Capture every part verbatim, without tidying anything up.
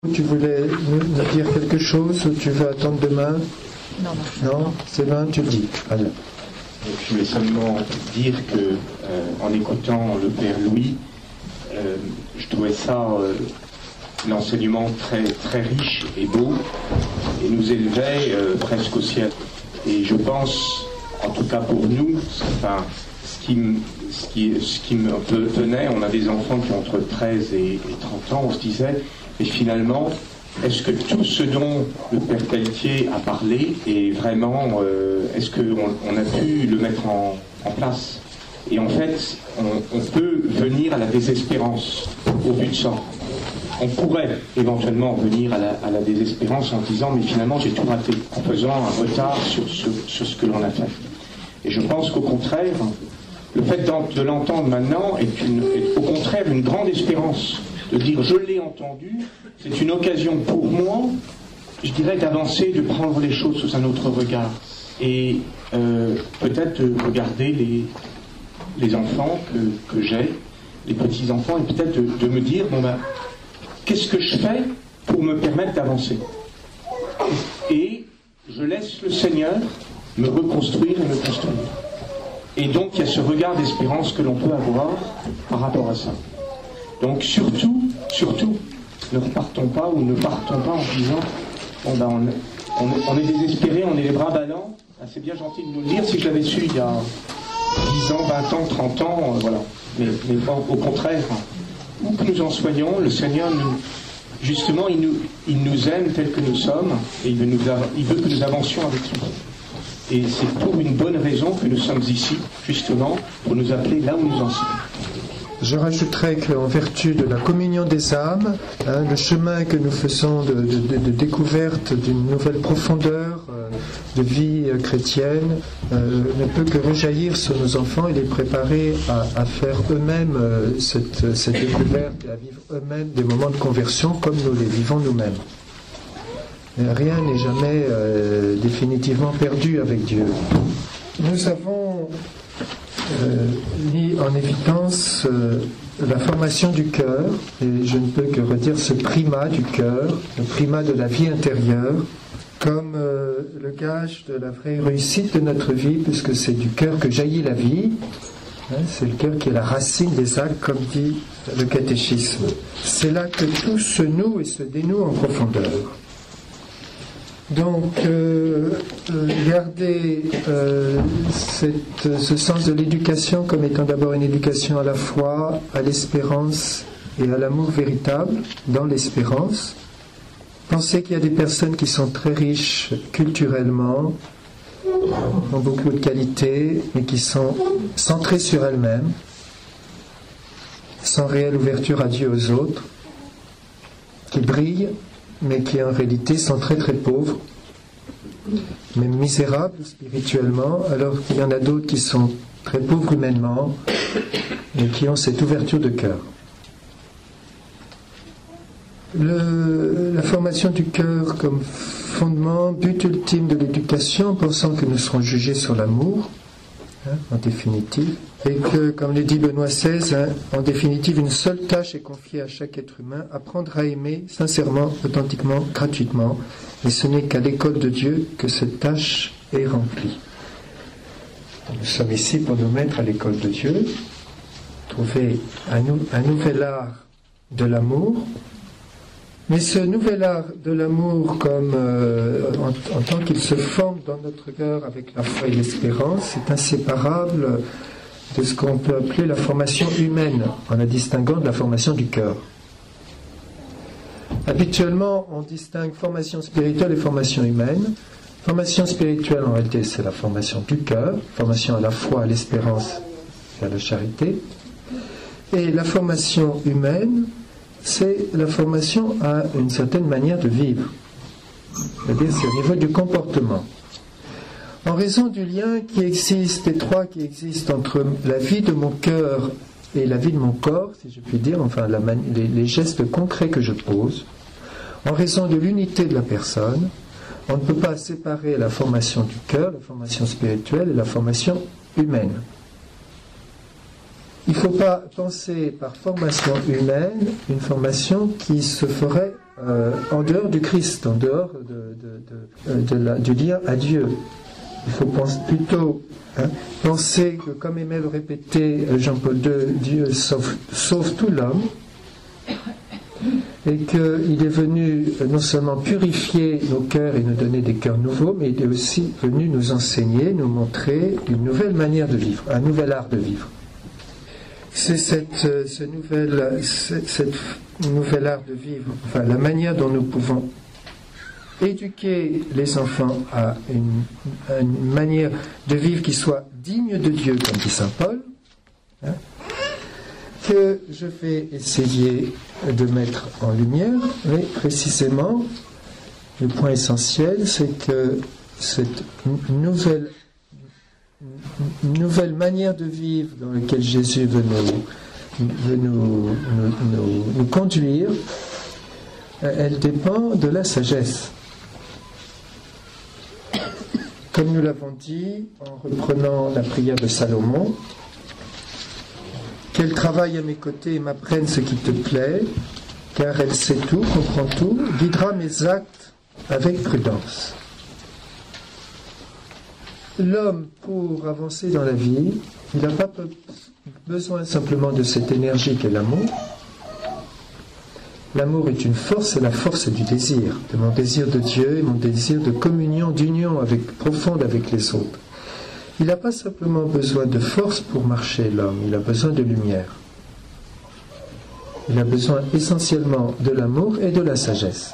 Tu voulais nous dire quelque chose ou tu veux attendre demain? Non, non. Non, c'est bien, tu le dis. Allez. Je voulais seulement dire que, euh, en écoutant le Père Louis, euh, je trouvais ça, euh, l'enseignement très, très riche et beau, et nous élevait euh, presque au ciel. Et je pense, en tout cas pour nous, enfin, ce qui, ce qui, ce qui me venait, on a des enfants qui ont entre treize et trente ans, on se disait, mais finalement, est-ce que tout ce dont le Père Pelletier a parlé est vraiment, euh, est-ce qu'on on a pu le mettre en, en place? Et en fait, on, on peut venir à la désespérance au but de ça. On pourrait éventuellement venir à la, à la désespérance en disant, mais finalement j'ai tout raté, en faisant un retard sur ce, sur ce que l'on a fait. Et je pense qu'au contraire, le fait de l'entendre maintenant est, une, est au contraire une grande espérance. De dire je l'ai entendu, c'est une occasion pour moi, je dirais, d'avancer, de prendre les choses sous un autre regard. Et euh, peut-être de regarder les, les enfants que, que j'ai, les petits-enfants, et peut-être de, de me dire, bon ben, qu'est-ce que je fais pour me permettre d'avancer? Et je laisse le Seigneur me reconstruire et me construire. Et donc il y a ce regard d'espérance que l'on peut avoir par rapport à ça. Donc surtout, surtout, ne repartons pas ou ne partons pas en disant bon ben on, on, on est désespéré, on est les bras ballants. Ah, c'est bien gentil de nous le dire, si je l'avais su il y a dix ans, vingt ans, trente ans, euh, voilà. Mais, mais au contraire, où que nous en soyons, le Seigneur nous, justement, il nous, il nous aime tels que nous sommes et il veut, nous, il veut que nous avancions avec lui. Et c'est pour une bonne raison que nous sommes ici, justement, pour nous appeler là où nous en sommes. Je rajouterais qu'en vertu de la communion des âmes, hein, le chemin que nous faisons de, de, de découverte d'une nouvelle profondeur euh, de vie euh, chrétienne euh, ne peut que rejaillir sur nos enfants et les préparer à, à faire eux-mêmes euh, cette, cette découverte et à vivre eux-mêmes des moments de conversion comme nous les vivons nous-mêmes. Rien n'est jamais euh, définitivement perdu avec Dieu. Nous avons Euh, mis en évidence euh, la formation du cœur, et je ne peux que redire ce primat du cœur, le primat de la vie intérieure, comme euh, le gage de la vraie réussite de notre vie, puisque c'est du cœur que jaillit la vie, hein, c'est le cœur qui est la racine des actes, comme dit le catéchisme. C'est là que tout se noue et se dénoue en profondeur. Donc, euh, euh, garder euh, cette, ce sens de l'éducation comme étant d'abord une éducation à la foi, à l'espérance et à l'amour véritable, dans l'espérance. Penser qu'il y a des personnes qui sont très riches culturellement, ont beaucoup de qualités, mais qui sont centrées sur elles-mêmes, sans réelle ouverture à Dieu aux autres, qui brillent, mais qui en réalité sont très très pauvres, même misérables spirituellement, alors qu'il y en a d'autres qui sont très pauvres humainement, mais qui ont cette ouverture de cœur. Le, la formation du cœur comme fondement, but ultime de l'éducation, pensant que nous serons jugés sur l'amour, hein, en définitive, et que, comme le dit Benoît seize, hein, en définitive, une seule tâche est confiée à chaque être humain, apprendre à aimer sincèrement, authentiquement, gratuitement, et ce n'est qu'à l'école de Dieu que cette tâche est remplie. Nous sommes ici pour nous mettre à l'école de Dieu, trouver un, un nouvel art de l'amour, mais ce nouvel art de l'amour, comme euh, en, en tant qu'il se forme dans notre cœur avec la foi et l'espérance, est inséparable de ce qu'on peut appeler la formation humaine, en la distinguant de la formation du cœur. Habituellement, on distingue formation spirituelle et formation humaine. Formation spirituelle, en réalité, c'est la formation du cœur, formation à la foi, à l'espérance et à la charité. Et la formation humaine, c'est la formation à une certaine manière de vivre. C'est-à-dire, c'est au niveau du comportement. En raison du lien qui existe, étroit qui existe entre la vie de mon cœur et la vie de mon corps, si je puis dire, enfin la mani- les, les gestes concrets que je pose, en raison de l'unité de la personne, on ne peut pas séparer la formation du cœur, la formation spirituelle et la formation humaine. Il ne faut pas penser par formation humaine une formation qui se ferait euh, en dehors du Christ, en dehors de, de, de, de la, du lien à Dieu. Il faut penser, plutôt hein, penser que, comme aimait le répéter Jean-Paul deux, Dieu sauve, sauve tout l'homme, et qu'il est venu non seulement purifier nos cœurs et nous donner des cœurs nouveaux, mais il est aussi venu nous enseigner, nous montrer une nouvelle manière de vivre, un nouvel art de vivre. C'est cette, ce nouvel, cette nouvel art de vivre, enfin la manière dont nous pouvons éduquer les enfants à une, à une manière de vivre qui soit digne de Dieu, comme dit saint Paul, hein, que je vais essayer de mettre en lumière, mais précisément, le point essentiel, c'est que cette nouvelle, nouvelle manière de vivre dans laquelle Jésus veut nous, veut nous, nous, nous, nous conduire, elle dépend de la sagesse. Comme nous l'avons dit, en reprenant la prière de Salomon, qu'elle travaille à mes côtés et m'apprenne ce qui te plaît, car elle sait tout, comprend tout, guidera mes actes avec prudence. L'homme, pour avancer dans la vie, il n'a pas besoin simplement de cette énergie qu'est l'amour. L'amour est une force, c'est la force du désir, de mon désir de Dieu et mon désir de communion, d'union avec, profonde avec les autres. Il n'a pas simplement besoin de force pour marcher, l'homme, il a besoin de lumière. Il a besoin essentiellement de l'amour et de la sagesse.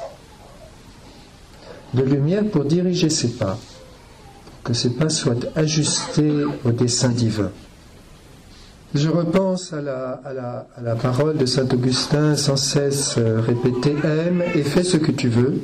De lumière pour diriger ses pas, que ses pas soient ajustés au dessein divin. Je repense à la, à la, à la parole de saint Augustin, sans cesse répétée, aime et fais ce que tu veux,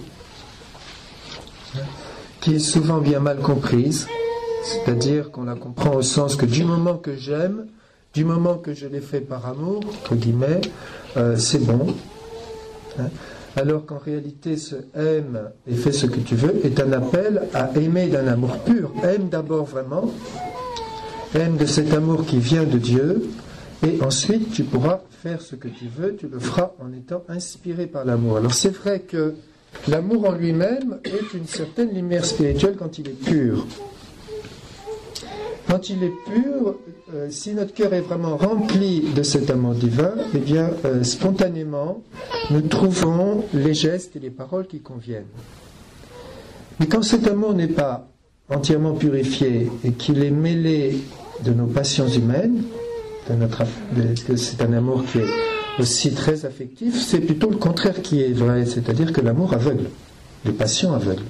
qui est souvent bien mal comprise. C'est-à-dire qu'on la comprend au sens que du moment que j'aime, du moment que je l'ai fait par amour, entre guillemets, euh, c'est bon. Hein, alors qu'en réalité, ce aime et fais ce que tu veux est un appel à aimer d'un amour pur. Aime d'abord vraiment, aime de cet amour qui vient de Dieu, et ensuite tu pourras faire ce que tu veux, tu le feras en étant inspiré par l'amour. Alors c'est vrai que l'amour en lui-même est une certaine lumière spirituelle quand il est pur. Quand il est pur, euh, si notre cœur est vraiment rempli de cet amour divin, eh bien, euh, spontanément, nous trouvons les gestes et les paroles qui conviennent. Mais quand cet amour n'est pas entièrement purifié et qu'il est mêlé de nos passions humaines, de notre, de, que c'est un amour qui est aussi très affectif, c'est plutôt le contraire qui est vrai, c'est-à-dire que l'amour aveugle, les passions aveuglent.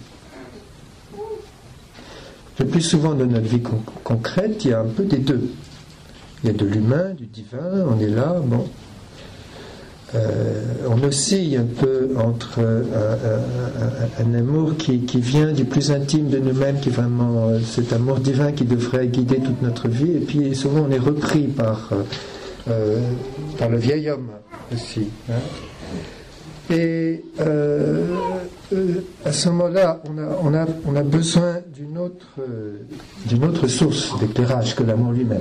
Le plus souvent dans notre vie con- concrète, il y a un peu des deux. Il y a de l'humain, du divin, on est là, bon. Euh, on oscille un peu entre euh, un, un, un amour qui, qui vient du plus intime de nous-mêmes, qui est vraiment euh, cet amour divin qui devrait guider toute notre vie, et puis souvent on est repris par, euh, par le vieil homme aussi. Hein. Et euh, euh, à ce moment-là, on a, on a, on a besoin d'une autre, euh, d'une autre source d'éclairage que l'amour lui-même.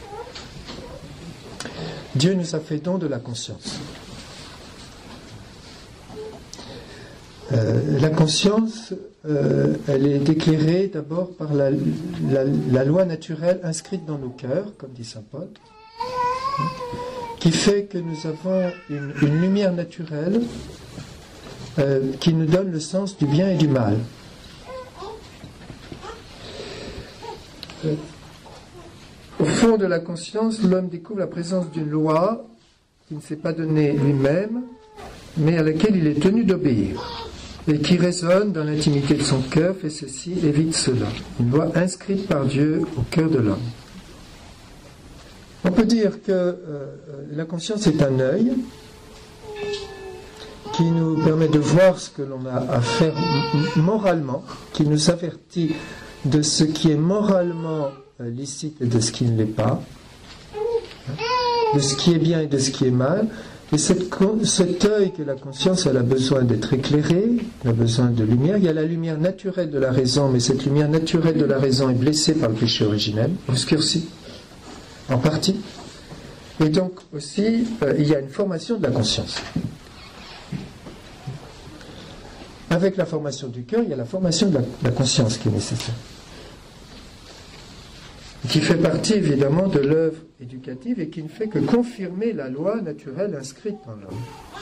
Dieu nous a fait don de la conscience. Euh, la conscience, euh, elle est éclairée d'abord par la, la, la loi naturelle inscrite dans nos cœurs, comme dit saint Paul, hein, qui fait que nous avons une, une lumière naturelle euh, qui nous donne le sens du bien et du mal. Euh, au fond de la conscience, l'homme découvre la présence d'une loi qui ne s'est pas donnée lui-même, mais à laquelle il est tenu d'obéir, et qui résonne dans l'intimité de son cœur, fait ceci, évite cela. Une loi inscrite par Dieu au cœur de l'homme. On peut dire que euh, la conscience est un œil qui nous permet de voir ce que l'on a à faire moralement, qui nous avertit de ce qui est moralement euh, licite et de ce qui ne l'est pas, de ce qui est bien et de ce qui est mal. Et cette, cet œil que la conscience, elle a besoin d'être éclairée, elle a besoin de lumière. Il y a la lumière naturelle de la raison, mais cette lumière naturelle de la raison est blessée par le péché originel, obscurcie, en partie. Et donc aussi, euh, il y a une formation de la conscience. avec la formation du cœur, il y a la formation de la, de la conscience qui est nécessaire, qui fait partie évidemment de l'œuvre éducative et qui ne fait que confirmer la loi naturelle inscrite dans l'homme.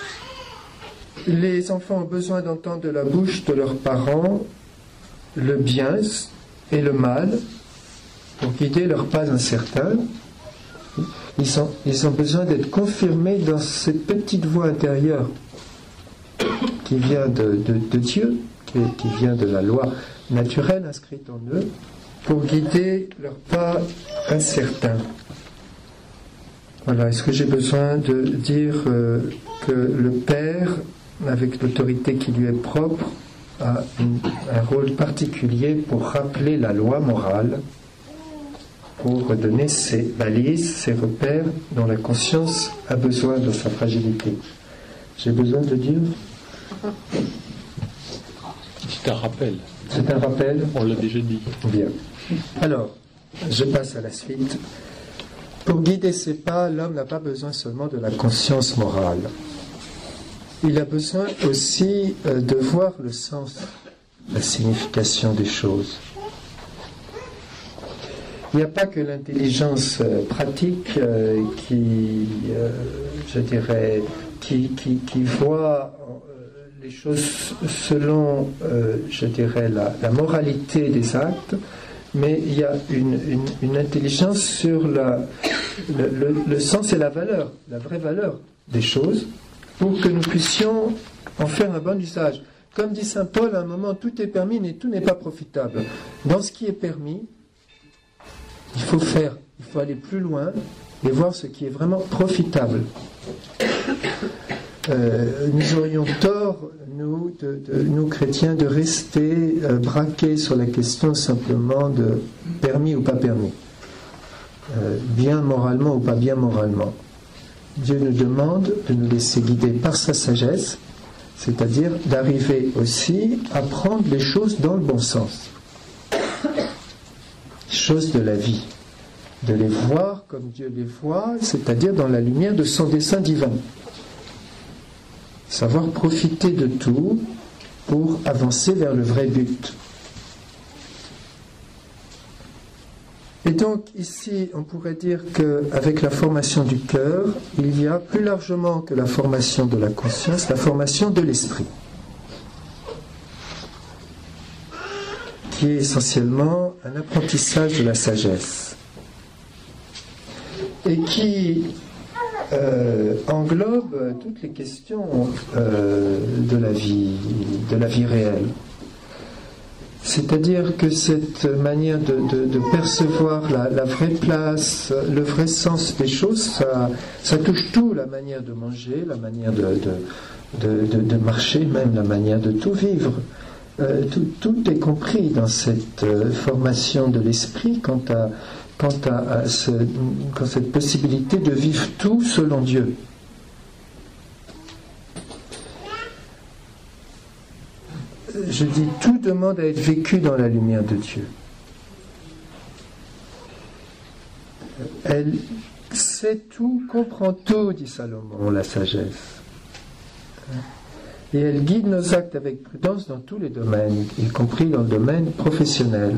Les enfants ont besoin d'entendre de la bouche de leurs parents le bien et le mal pour guider leurs pas incertains. Ils ont, ils ont besoin d'être confirmés dans cette petite voix intérieure qui vient de, de, de Dieu, qui, qui vient de la loi naturelle inscrite en eux, pour guider leurs pas incertains. Voilà, est-ce que j'ai besoin de dire euh, que le Père, avec l'autorité qui lui est propre, a une, un rôle particulier pour rappeler la loi morale, pour donner ses balises, ses repères dont la conscience a besoin de sa fragilité. J'ai besoin de dire? C'est un rappel. C'est un rappel? On l'a déjà dit. Bien. Alors, je passe à la suite. Pour guider ses pas, l'homme n'a pas besoin seulement de la conscience morale. Il a besoin aussi euh, de voir le sens, la signification des choses. Il n'y a pas que l'intelligence euh, pratique euh, qui, euh, je dirais, qui, qui, qui voit euh, les choses selon, euh, je dirais, la, la moralité des actes, mais il y a une, une, une intelligence sur la, le, le, le sens et la valeur, la vraie valeur des choses, pour que nous puissions en faire un bon usage. Comme dit saint Paul, à un moment, tout est permis, mais tout n'est pas profitable. Dans ce qui est permis, il faut faire, il faut aller plus loin et voir ce qui est vraiment profitable. Euh, nous aurions tort, nous, de, de, nous chrétiens, de rester euh, braqués sur la question simplement de permis ou pas permis, euh, bien moralement ou pas bien moralement. Dieu nous demande de nous laisser guider par sa sagesse, c'est-à-dire d'arriver aussi à prendre les choses dans le bon sens, choses de la vie, de les voir comme Dieu les voit, c'est-à-dire dans la lumière de son dessein divin. Savoir profiter de tout pour avancer vers le vrai but. Et donc ici, on pourrait dire qu'avec la formation du cœur, il y a plus largement que la formation de la conscience, la formation de l'esprit, qui est essentiellement un apprentissage de la sagesse, et qui euh, englobe toutes les questions euh, de la vie, de la vie réelle. C'est-à-dire que cette manière de, de, de percevoir la, la vraie place, le vrai sens des choses, ça, ça touche tout, la manière de manger, la manière de, de, de, de, de marcher, même la manière de tout vivre. Euh, tout, tout est compris dans cette euh, formation de l'esprit quant à, quant à, à ce, quant à cette possibilité de vivre tout selon Dieu. Je dis, tout demande à être vécu dans la lumière de Dieu. Elle sait tout, comprend tout, dit Salomon, la sagesse. Et elle guide nos actes avec prudence dans tous les domaines, y compris dans le domaine professionnel.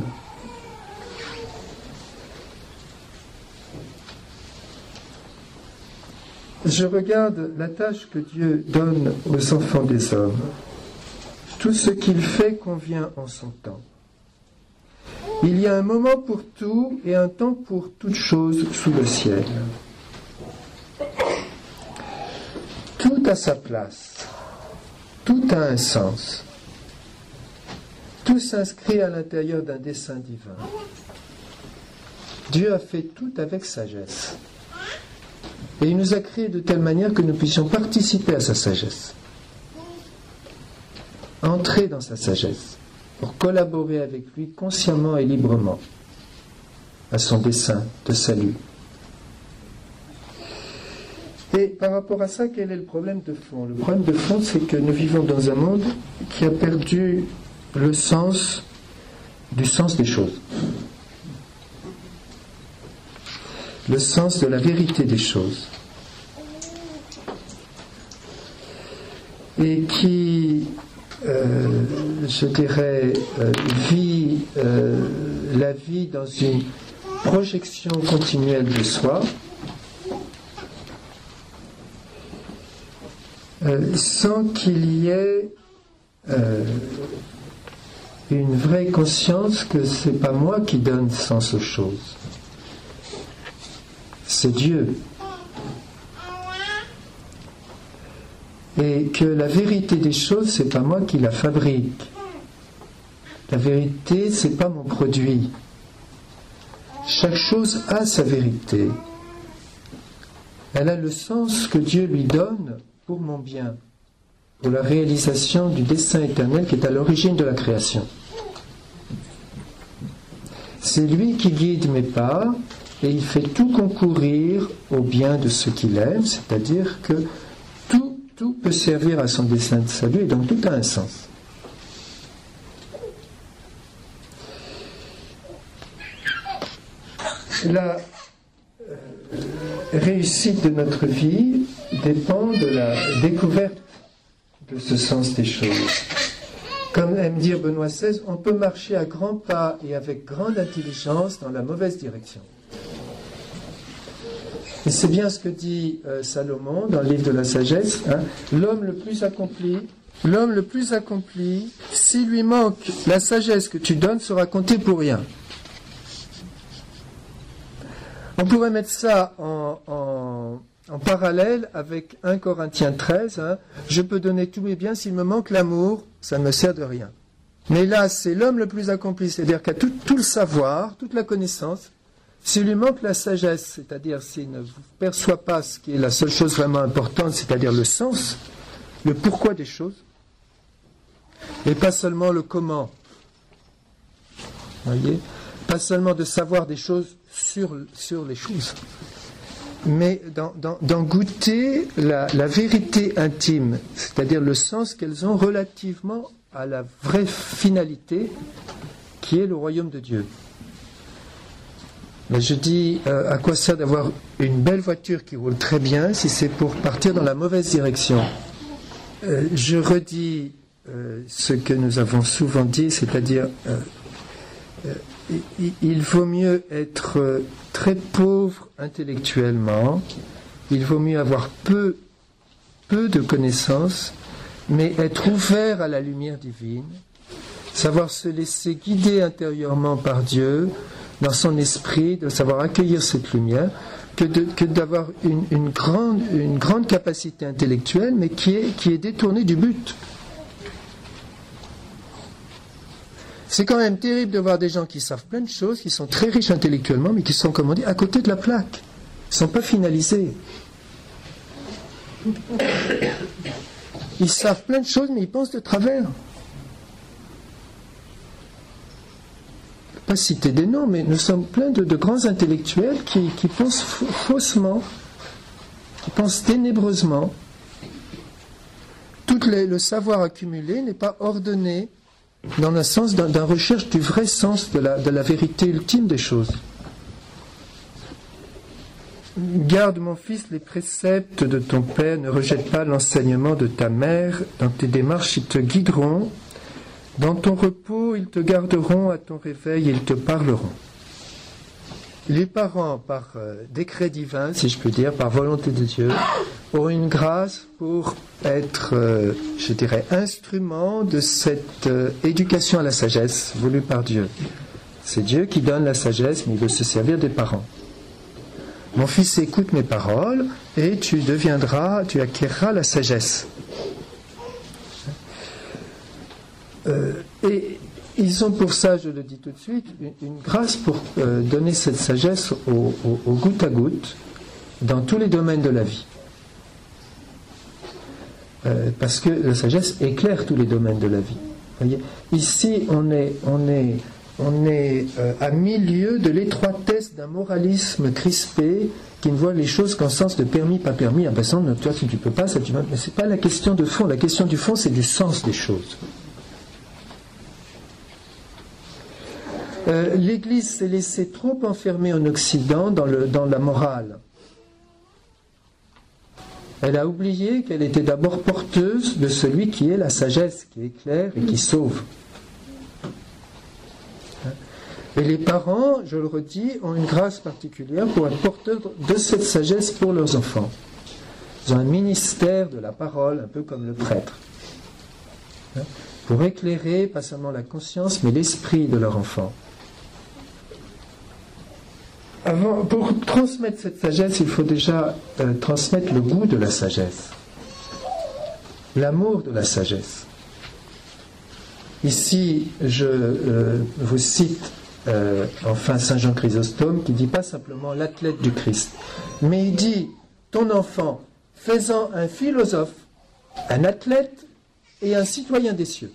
Je regarde la tâche que Dieu donne aux enfants des hommes. Tout ce qu'il fait convient en son temps. Il y a un moment pour tout et un temps pour toute chose sous le ciel. Tout a sa place. Tout a un sens. Tout s'inscrit à l'intérieur d'un dessein divin. Dieu a fait tout avec sagesse. Et il nous a créés de telle manière que nous puissions participer à sa sagesse. Entrer dans sa sagesse, pour collaborer avec lui consciemment et librement à son dessein de salut. Et par rapport à ça, quel est le problème de fond? Le problème de fond, c'est que nous vivons dans un monde qui a perdu le sens du sens des choses. Le sens de la vérité des choses. Et qui euh, je dirais, euh, vit euh, la vie dans une projection continuelle de soi, euh, sans qu'il y ait euh, une vraie conscience que c'est pas moi qui donne sens aux choses, c'est Dieu. Et que la vérité des choses, c'est pas moi qui la fabrique. La vérité, c'est pas mon produit. Chaque chose a sa vérité. Elle a le sens que Dieu lui donne pour mon bien, pour la réalisation du dessein éternel qui est à l'origine de la création. C'est lui qui guide mes pas et il fait tout concourir au bien de ceux qu'il aime, c'est-à-dire que tout, tout peut servir à son dessein de salut et donc tout a un sens. La euh, réussite de notre vie dépend de la découverte de ce sens des choses. Comme aime dire Benoît seize, on peut marcher à grands pas et avec grande intelligence dans la mauvaise direction. Et c'est bien ce que dit euh, Salomon dans le livre de la sagesse, hein, l'homme le plus accompli, l'homme le plus accompli, s'il lui manque la sagesse que tu donnes, sera compté pour rien. On pourrait mettre ça en, en, en parallèle avec un Corinthiens treize, hein, je peux donner tous mes biens, s'il me manque l'amour, ça ne me sert de rien. Mais là, c'est l'homme le plus accompli, c'est-à-dire qui a tout, tout le savoir, toute la connaissance. S'il lui manque la sagesse, c'est-à-dire s'il ne perçoit pas ce qui est la seule chose vraiment importante, c'est-à-dire le sens, le pourquoi des choses, et pas seulement le comment. Voyez, pas seulement de savoir des choses sur, sur les choses, mais d'en, d'en, d'en goûter la, la vérité intime, c'est-à-dire le sens qu'elles ont relativement à la vraie finalité qui est le royaume de Dieu. Mais je dis, euh, à quoi sert d'avoir une belle voiture qui roule très bien si c'est pour partir dans la mauvaise direction? euh, Je redis euh, ce que nous avons souvent dit, c'est-à-dire euh, euh, il, il vaut mieux être euh, très pauvre intellectuellement, il vaut mieux avoir peu, peu de connaissances, mais être ouvert à la lumière divine, savoir se laisser guider intérieurement par Dieu, dans son esprit, de savoir accueillir cette lumière, que, de, que d'avoir une, une, grande, une grande capacité intellectuelle, mais qui est, qui est détournée du but. C'est quand même terrible de voir des gens qui savent plein de choses, qui sont très riches intellectuellement, mais qui sont, comme on dit, à côté de la plaque. Ils ne sont pas finalisés. Ils savent plein de choses, mais ils pensent de travers. Pas citer des noms, mais nous sommes pleins de, de grands intellectuels qui, qui pensent faussement, qui pensent ténébreusement. Tout les, le savoir accumulé n'est pas ordonné dans le sens d'un, d'un recherche du vrai sens de la, de la vérité ultime des choses. Garde, mon fils, les préceptes de ton père, ne rejette pas l'enseignement de ta mère, dans tes démarches ils te guideront. Dans ton repos, ils te garderont, à ton réveil, ils te parleront. Les parents, par euh, décret divin, si je peux dire, par volonté de Dieu, ont une grâce pour être, euh, je dirais, instrument de cette euh, éducation à la sagesse voulue par Dieu. C'est Dieu qui donne la sagesse, mais il veut se servir des parents. Mon fils, écoute mes paroles, et tu deviendras, tu acquerras la sagesse. Euh, et ils ont pour ça, je le dis tout de suite, une, une grâce pour euh, donner cette sagesse au, au, au goutte à goutte dans tous les domaines de la vie. Euh, parce que la sagesse éclaire tous les domaines de la vie. Voyez, ici, on est, on est, on est euh, à milieu de l'étroitesse d'un moralisme crispé qui ne voit les choses qu'en sens de permis, pas permis. Ah ben ça, toi, si tu peux pas, ça tu vas. Mais c'est pas la question de fond. La question du fond, c'est du sens des choses. Euh, L'Église s'est laissée trop enfermer en Occident dans, le, dans la morale. Elle a oublié qu'elle était d'abord porteuse de celui qui est la sagesse, qui éclaire et qui sauve. Et les parents, je le redis, ont une grâce particulière pour être porteurs de cette sagesse pour leurs enfants. Ils ont un ministère de la parole, un peu comme le prêtre, pour éclairer pas seulement la conscience, mais l'esprit de leur enfant. Avant, pour transmettre cette sagesse, il faut déjà euh, transmettre le goût de la sagesse, l'amour de la sagesse. Ici, je euh, vous cite euh, enfin Saint Jean Chrysostome, qui dit pas simplement l'athlète du Christ, mais il dit ton enfant, fais-en un philosophe, un athlète et un citoyen des cieux.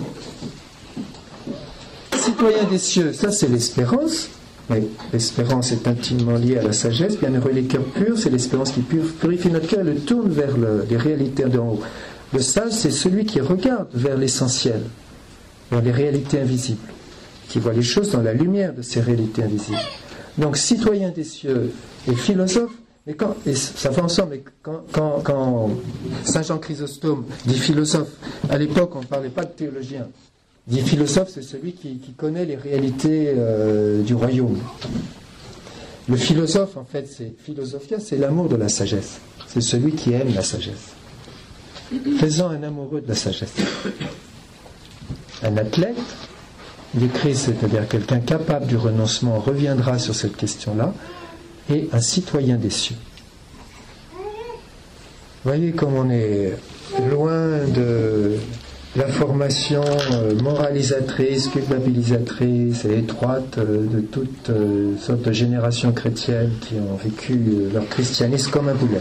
Citoyen des cieux, ça c'est l'espérance. Mais l'espérance est intimement liée à la sagesse. Bienheureux les cœurs purs, c'est l'espérance qui purifie notre cœur et le tourne vers le, les réalités d'en haut. Le sage, c'est celui qui regarde vers l'essentiel, vers les réalités invisibles, qui voit les choses dans la lumière de ces réalités invisibles. Donc, citoyen des cieux et philosophe, mais quand, et ça va ensemble, mais quand, quand, quand Saint Jean Chrysostome dit philosophe, à l'époque on ne parlait pas de théologien. Dit philosophe, c'est celui qui, qui connaît les réalités euh, du royaume. Le philosophe, en fait, c'est philosophia, c'est l'amour de la sagesse. C'est celui qui aime la sagesse. Faisant un amoureux de la sagesse. Un athlète du Christ, c'est-à-dire quelqu'un capable du renoncement, on reviendra sur cette question-là, et un citoyen des cieux. Vous voyez comme on est loin de la formation moralisatrice, culpabilisatrice et étroite de toutes sortes de générations chrétiennes qui ont vécu leur christianisme comme un boulet.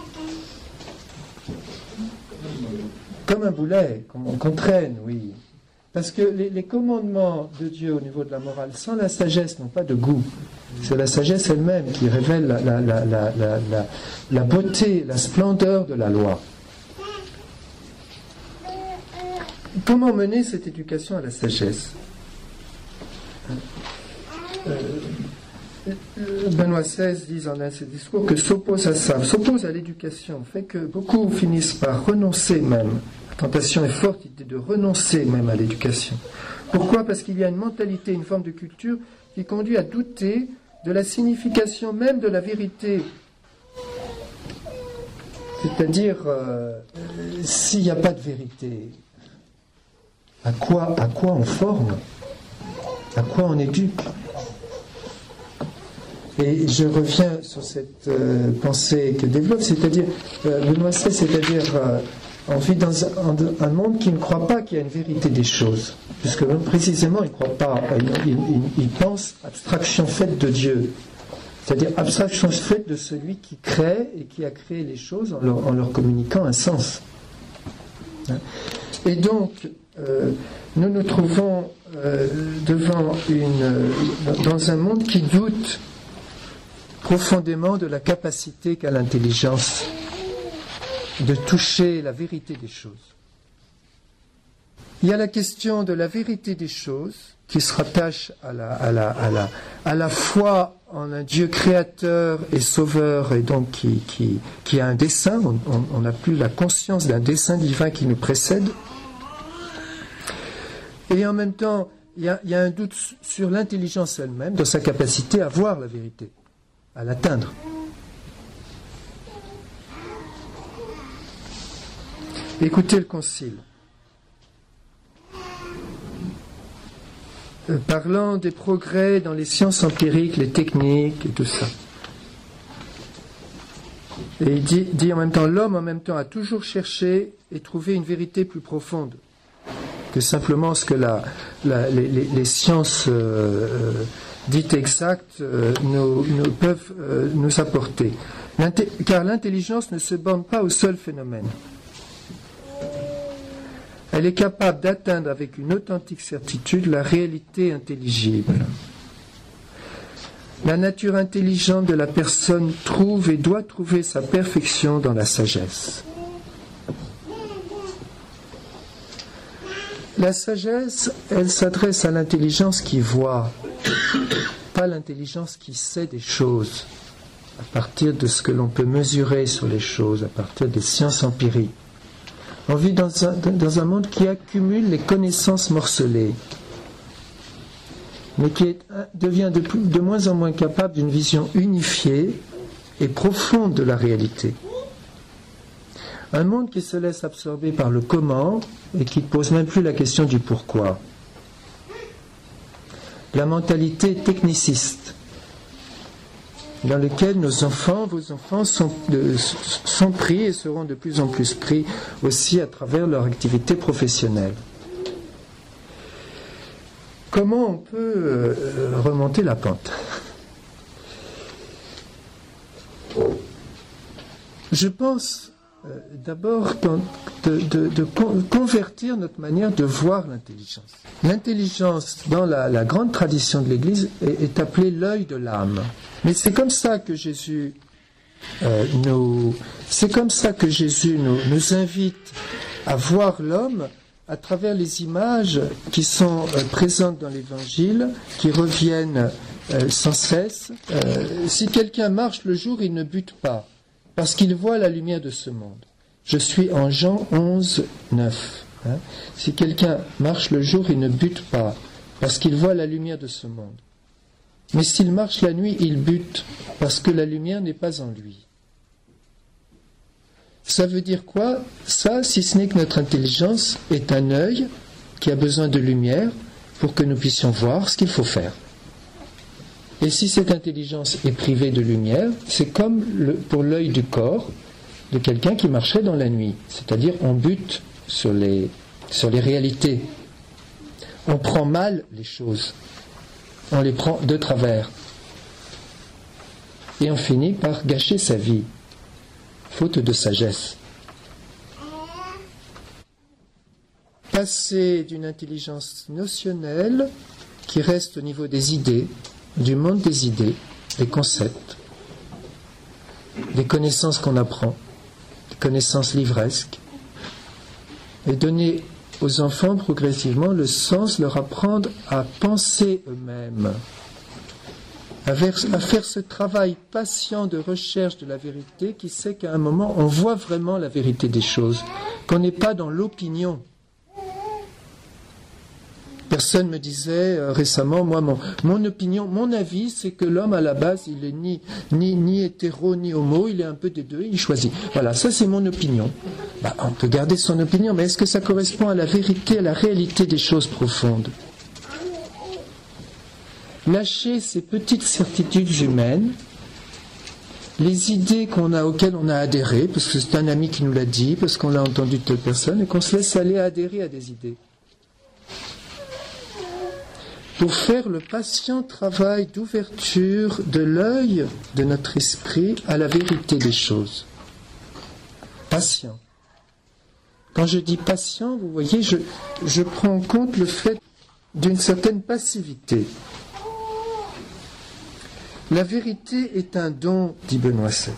Comme un boulet qu'on, qu'on traîne, oui. Parce que les, les commandements de Dieu au niveau de la morale, sans la sagesse, n'ont pas de goût. C'est la sagesse elle-même qui révèle la, la, la, la, la, la, la beauté, la splendeur de la loi. Comment mener cette éducation à la sagesse ? euh, Benoît seize dit en un de ses discours que s'oppose à ça, s'oppose à l'éducation, fait que beaucoup finissent par renoncer même. La tentation est forte de renoncer même à l'éducation. Pourquoi ? Parce qu'il y a une mentalité, une forme de culture qui conduit à douter de la signification même de la vérité. C'est-à-dire, euh, s'il n'y a pas de vérité, à quoi, à quoi on forme ? À quoi on éduque ? Et je reviens sur cette euh, pensée que développe, c'est-à-dire, euh, Benoît seize, c'est-à-dire, euh, on vit dans un, un monde qui ne croit pas qu'il y a une vérité des choses, puisque précisément, il ne croit pas, il, il, il pense abstraction faite de Dieu, c'est-à-dire abstraction faite de celui qui crée et qui a créé les choses en leur, en leur communiquant un sens. Et donc, euh, nous nous trouvons euh, devant une, dans un monde qui doute profondément de la capacité qu'a l'intelligence de toucher la vérité des choses. Il y a la question de la vérité des choses qui se rattache à la, à la, à la, à la foi en un Dieu créateur et sauveur, et donc qui, qui, qui a un dessein. On n'a plus la conscience d'un dessein divin qui nous précède. Et en même temps, il y a, il y a un doute sur l'intelligence elle-même, de sa capacité à voir la vérité, à l'atteindre. Écoutez le concile. Euh, parlant des progrès dans les sciences empiriques, les techniques et tout ça. Et il dit, dit en même temps, l'homme en même temps a toujours cherché et trouvé une vérité plus profonde que simplement ce que la, la, les, les, les sciences euh, dites exactes euh, nous, nous peuvent euh, nous apporter. L'inté- car l'intelligence ne se borne pas au seul phénomène. Elle est capable d'atteindre avec une authentique certitude la réalité intelligible. La nature intelligente de la personne trouve et doit trouver sa perfection dans la sagesse. La sagesse, elle s'adresse à l'intelligence qui voit, pas l'intelligence qui sait des choses. à partir de ce que l'on peut mesurer sur les choses, à partir des sciences empiriques. On vit dans un, dans un monde qui accumule les connaissances morcelées, mais qui est, devient de, plus, de moins en moins capable d'une vision unifiée et profonde de la réalité. Un monde qui se laisse absorber par le comment et qui ne pose même plus la question du pourquoi. La mentalité techniciste, dans laquelle nos enfants, vos enfants sont, de, sont pris et seront de plus en plus pris aussi à travers leur activité professionnelle. Comment on peut euh, remonter la pente ? Je pense euh, d'abord de, de, de convertir notre manière de voir l'intelligence. L'intelligence, dans la, la grande tradition de l'Église, est, est appelée l'œil de l'âme. Mais c'est comme ça que Jésus euh, nous, c'est comme ça que Jésus nous, nous invite à voir l'homme à travers les images qui sont euh, présentes dans l'Évangile, qui reviennent euh, sans cesse. Euh, si quelqu'un marche le jour, il ne bute pas, parce qu'il voit la lumière de ce monde. Je suis en Jean onze, neuf. Hein. Si quelqu'un marche le jour, il ne bute pas, parce qu'il voit la lumière de ce monde. Mais s'il marche la nuit, il bute, parce que la lumière n'est pas en lui. Ça veut dire quoi, ça, si ce n'est que notre intelligence est un œil qui a besoin de lumière pour que nous puissions voir ce qu'il faut faire. Et si cette intelligence est privée de lumière, c'est comme le, pour l'œil du corps de quelqu'un qui marcherait dans la nuit. C'est-à-dire, on bute sur les, sur les réalités. On prend mal les choses. On les prend de travers. Et on finit par gâcher sa vie. Faute de sagesse. Passer d'une intelligence notionnelle qui reste au niveau des idées, du monde des idées, des concepts, des connaissances qu'on apprend, des connaissances livresques, et donner aux enfants progressivement le sens, leur apprendre à penser eux-mêmes, à faire ce travail patient de recherche de la vérité qui sait qu'à un moment on voit vraiment la vérité des choses, qu'on n'est pas dans l'opinion. Personne me disait euh, récemment, moi mon, mon opinion, mon avis, c'est que l'homme à la base il est ni, ni, ni hétéro ni homo, il est un peu des deux, il choisit. Voilà, ça c'est mon opinion. Bah, on peut garder son opinion, mais est-ce que ça correspond à la vérité, à la réalité des choses profondes ? Lâcher ces petites certitudes humaines, les idées qu'on a, auxquelles on a adhéré, parce que c'est un ami qui nous l'a dit, parce qu'on l'a entendu de telle personne, et qu'on se laisse aller adhérer à des idées. Pour faire le patient travail d'ouverture de l'œil de notre esprit à la vérité des choses. Patient. Quand je dis patient, vous voyez, je, je prends en compte le fait d'une certaine passivité. La vérité est un don, dit Benoît seize.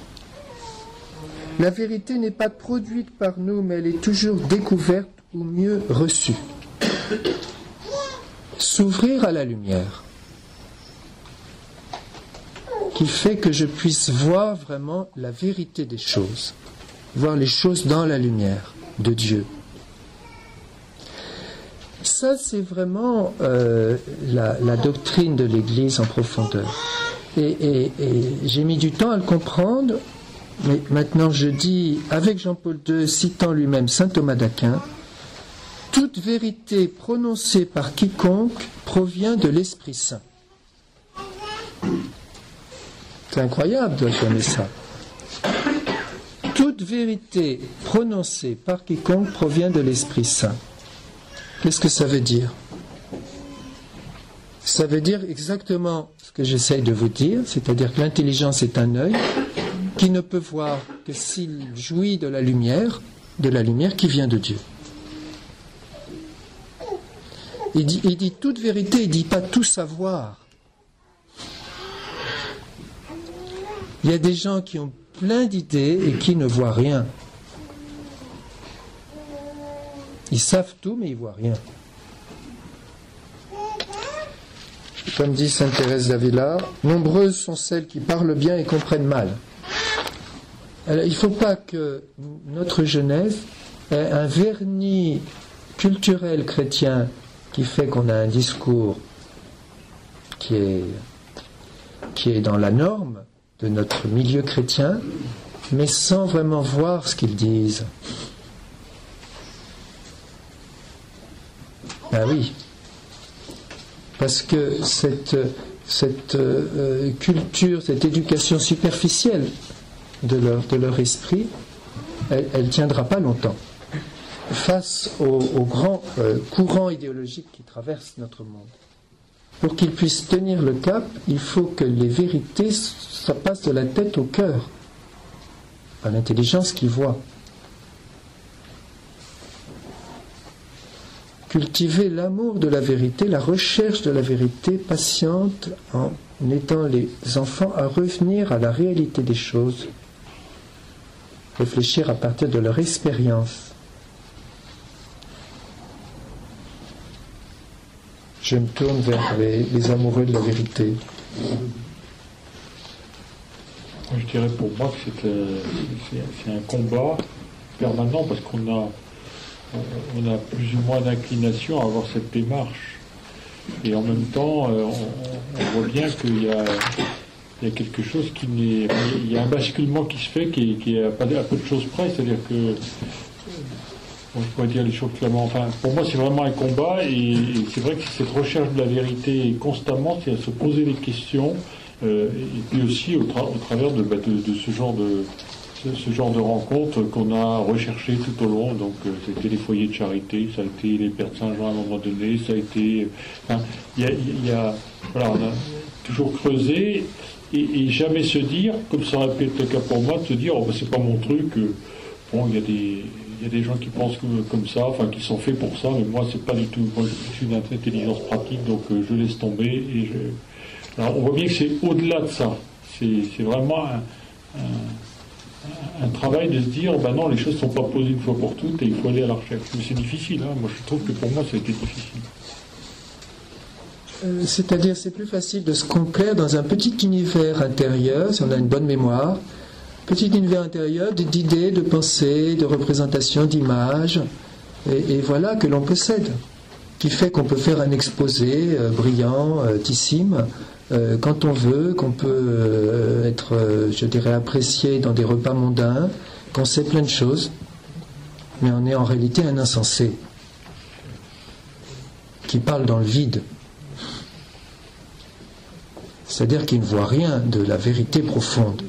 La vérité n'est pas produite par nous, mais elle est toujours découverte ou mieux reçue. S'ouvrir à la lumière, qui fait que je puisse voir vraiment la vérité des choses, voir les choses dans la lumière de Dieu. Ça, c'est vraiment euh, la, la doctrine de l'Église en profondeur. Et, et, et j'ai mis du temps à le comprendre, mais maintenant je dis, avec Jean-Paul deux, citant lui-même saint Thomas d'Aquin, toute vérité prononcée par quiconque provient de l'Esprit Saint. C'est incroyable d'affirmer ça. Toute vérité prononcée par quiconque provient de l'Esprit Saint. Qu'est-ce que ça veut dire ? Ça veut dire exactement ce que j'essaye de vous dire, c'est-à-dire que l'intelligence est un œil qui ne peut voir que s'il jouit de la lumière, de la lumière qui vient de Dieu. Il dit, il dit toute vérité, il ne dit pas tout savoir. Il y a des gens qui ont plein d'idées et qui ne voient rien. Ils savent tout, mais ils ne voient rien. comme dit sainte Thérèse d'Avila, nombreuses sont celles qui parlent bien et comprennent mal. Alors, il ne faut pas que notre jeunesse ait un vernis culturel chrétien qui fait qu'on a un discours qui est, qui est dans la norme de notre milieu chrétien, mais sans vraiment voir ce qu'ils disent. Ah oui, parce que cette, cette euh, culture, cette éducation superficielle de leur, de leur esprit, elle ne tiendra pas longtemps face aux, aux grands euh, courants idéologiques qui traversent notre monde. Pour qu'ils puissent tenir le cap, il faut que les vérités, ça passe de la tête au cœur, à l'intelligence qui voit. Cultiver l'amour de la vérité, la recherche de la vérité patiente en aidant les enfants à revenir à la réalité des choses, réfléchir à partir de leur expérience. Je me tourne vers les, les amoureux de la vérité. Je dirais pour moi que c'est, euh, c'est, c'est un combat permanent parce qu'on a, on a plus ou moins d'inclination à avoir cette démarche. Et en même temps, euh, on, on voit bien qu'il y a, il y a quelque chose qui n'est... Il y a un basculement qui se fait qui, qui est à, pas, à peu de choses près, c'est-à-dire que... Bon, je pourrais dire les choses clairement. Enfin, pour moi, c'est vraiment un combat, et, et c'est vrai que cette recherche de la vérité constamment, c'est à se poser des questions, euh, et puis aussi au, tra- au travers de, bah, de, de ce genre de ce, ce genre de rencontres qu'on a recherchées tout au long. Donc, euh, ça a été les foyers de charité, ça a été les Pères de Saint-Jean à un moment donné, ça a été. Enfin, il y a, il y a, voilà, on a toujours creusé, et, et jamais se dire, comme ça aurait pu être le cas pour moi, de se dire, oh, bah, c'est pas mon truc. Euh, bon, il y a des Il y a des gens qui pensent que, comme ça, enfin qui sont faits pour ça, mais moi c'est pas du tout. Moi je suis d'intelligence pratique, donc euh, je laisse tomber. Et je... Alors on voit bien que c'est au-delà de ça. C'est, c'est vraiment un, un, un travail de se dire, ben non, les choses ne sont pas posées une fois pour toutes et il faut aller à la recherche. Mais c'est difficile. Hein. Moi je trouve que pour moi ça a été difficile. Euh, c'est-à-dire c'est plus facile de se complaire dans un petit univers intérieur si on a une bonne mémoire. Petit univers intérieur d'idées, de pensées, de représentations, d'images, et, et voilà que l'on possède, qui fait qu'on peut faire un exposé euh, brillant, euh, tissime, euh, quand on veut, qu'on peut euh, être, euh, je dirais, apprécié dans des repas mondains, qu'on sait plein de choses, mais on est en réalité un insensé, qui parle dans le vide. C'est-à-dire qu'il ne voit rien de la vérité profonde.